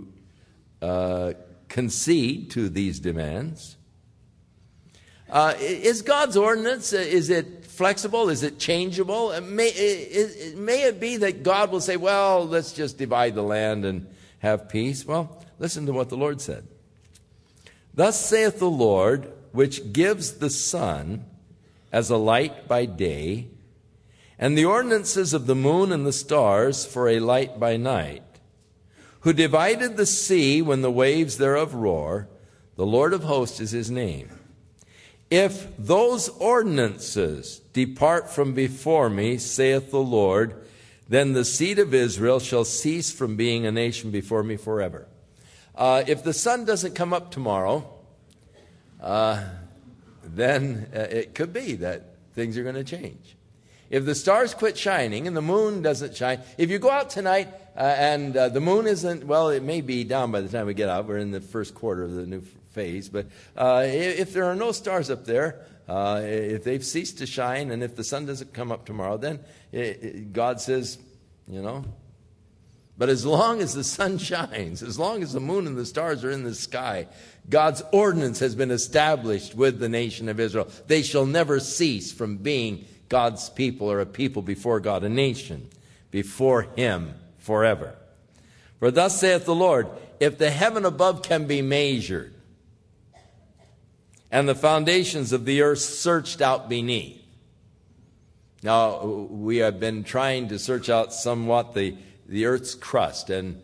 concede to these demands. Is God's ordinance, is it flexible? Is it changeable? May it be that God will say, well, let's just divide the land and have peace? Well, listen to what the Lord said. Thus saith the Lord, which gives the sun as a light by day, and the ordinances of the moon and the stars for a light by night, who divided the sea when the waves thereof roar, the Lord of hosts is his name. If those ordinances depart from before me, saith the Lord, then the seed of Israel shall cease from being a nation before me forever. If the sun doesn't come up tomorrow, then it could be that things are going to change. If the stars quit shining and the moon doesn't shine, if you go out tonight and the moon isn't, well, it may be down by the time we get out. We're in the first quarter of the new phase. But if there are no stars up there, if they've ceased to shine, and if the sun doesn't come up tomorrow, then God says, but as long as the sun shines, as long as the moon and the stars are in the sky, God's ordinance has been established with the nation of Israel. They shall never cease from being God's people, or a people before God, a nation before him forever. For thus saith the Lord, if the heaven above can be measured, and the foundations of the earth searched out beneath. Now, we have been trying to search out somewhat the earth's crust, and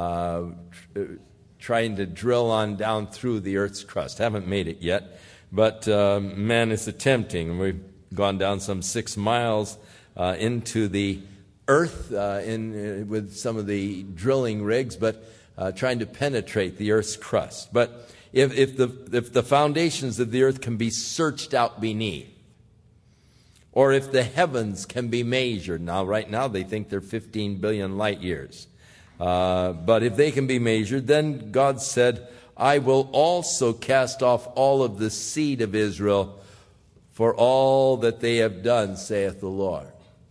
trying to drill on down through the earth's crust. Haven't made it yet, but man is attempting. We've gone down some 6 miles into the earth with some of the drilling rigs, but trying to penetrate the earth's crust. But if the foundations of the earth can be searched out beneath, or if the heavens can be measured, now right now they think they're 15 billion light years, but if they can be measured, then God said, I will also cast off all of the seed of Israel for all that they have done, saith the Lord.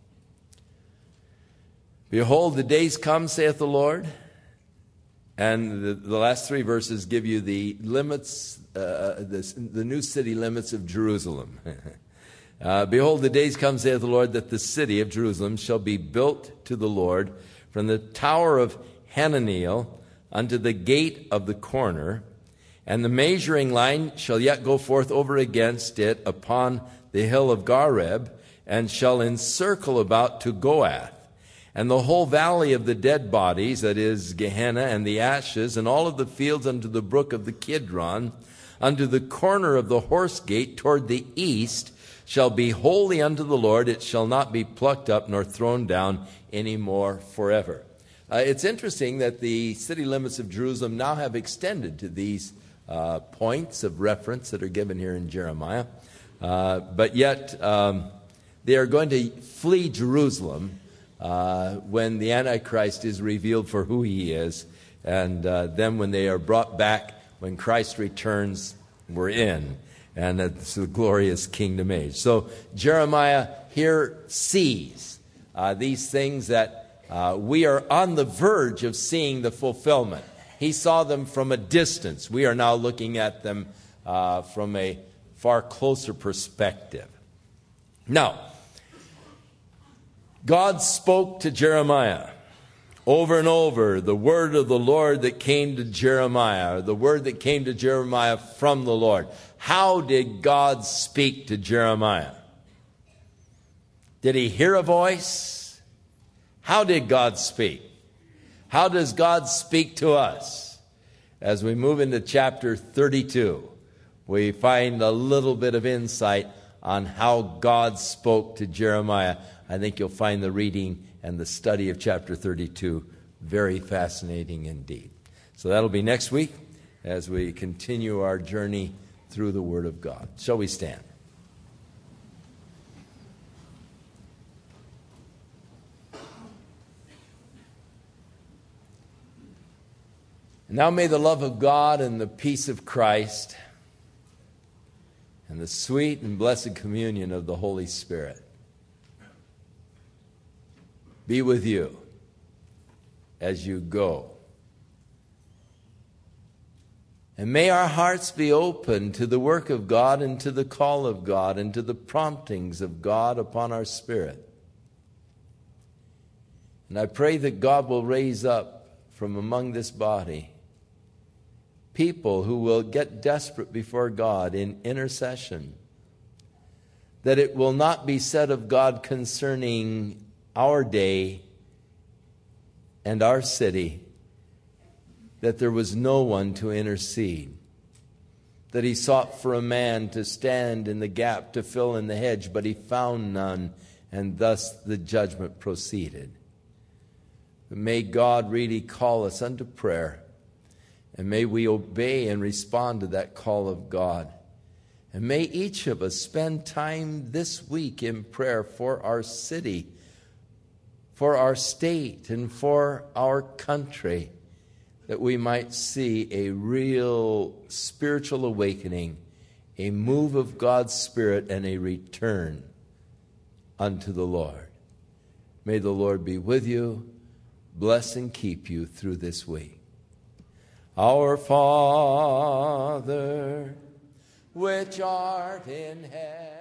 Behold, the days come, saith the Lord. And the last 3 verses give you the limits, the new city limits of Jerusalem. Behold, the days come, saith the Lord, that the city of Jerusalem shall be built to the Lord from the tower of Hananeel unto the gate of the corner, and the measuring line shall yet go forth over against it upon the hill of Gareb, and shall encircle about to Goath. And the whole valley of the dead bodies, that is Gehenna, and the ashes, and all of the fields unto the brook of the Kidron, unto the corner of the horse gate toward the east, shall be holy unto the Lord. It shall not be plucked up nor thrown down any more forever. It's interesting that the city limits of Jerusalem now have extended to these points of reference that are given here in Jeremiah. But yet they are going to flee Jerusalem when the Antichrist is revealed for who he is. And then when they are brought back, when Christ returns, we're in. And it's the glorious kingdom age. So Jeremiah here sees these things that we are on the verge of seeing the fulfillment. He saw them from a distance. We are now looking at them from a far closer perspective. Now, God spoke to Jeremiah over and over, the word of the Lord that came to Jeremiah, or the word that came to Jeremiah from the Lord. How did God speak to Jeremiah? Did he hear a voice? How did God speak? How does God speak to us? As we move into chapter 32, we find a little bit of insight on how God spoke to Jeremiah. I think you'll find the reading and the study of chapter 32 very fascinating indeed. So that'll be next week as we continue our journey through the Word of God. Shall we stand? Now may the love of God and the peace of Christ and the sweet and blessed communion of the Holy Spirit be with you as you go. And may our hearts be open to the work of God and to the call of God and to the promptings of God upon our spirit. And I pray that God will raise up from among this body people who will get desperate before God in intercession, that it will not be said of God concerning our day and our city that there was no one to intercede, that he sought for a man to stand in the gap, to fill in the hedge, but he found none, and thus the judgment proceeded. But may God really call us unto prayer, and may we obey and respond to that call of God. And may each of us spend time this week in prayer for our city, for our state, and for our country, that we might see a real spiritual awakening, a move of God's Spirit, and a return unto the Lord. May the Lord be with you, bless and keep you through this week. Our Father, which art in heaven,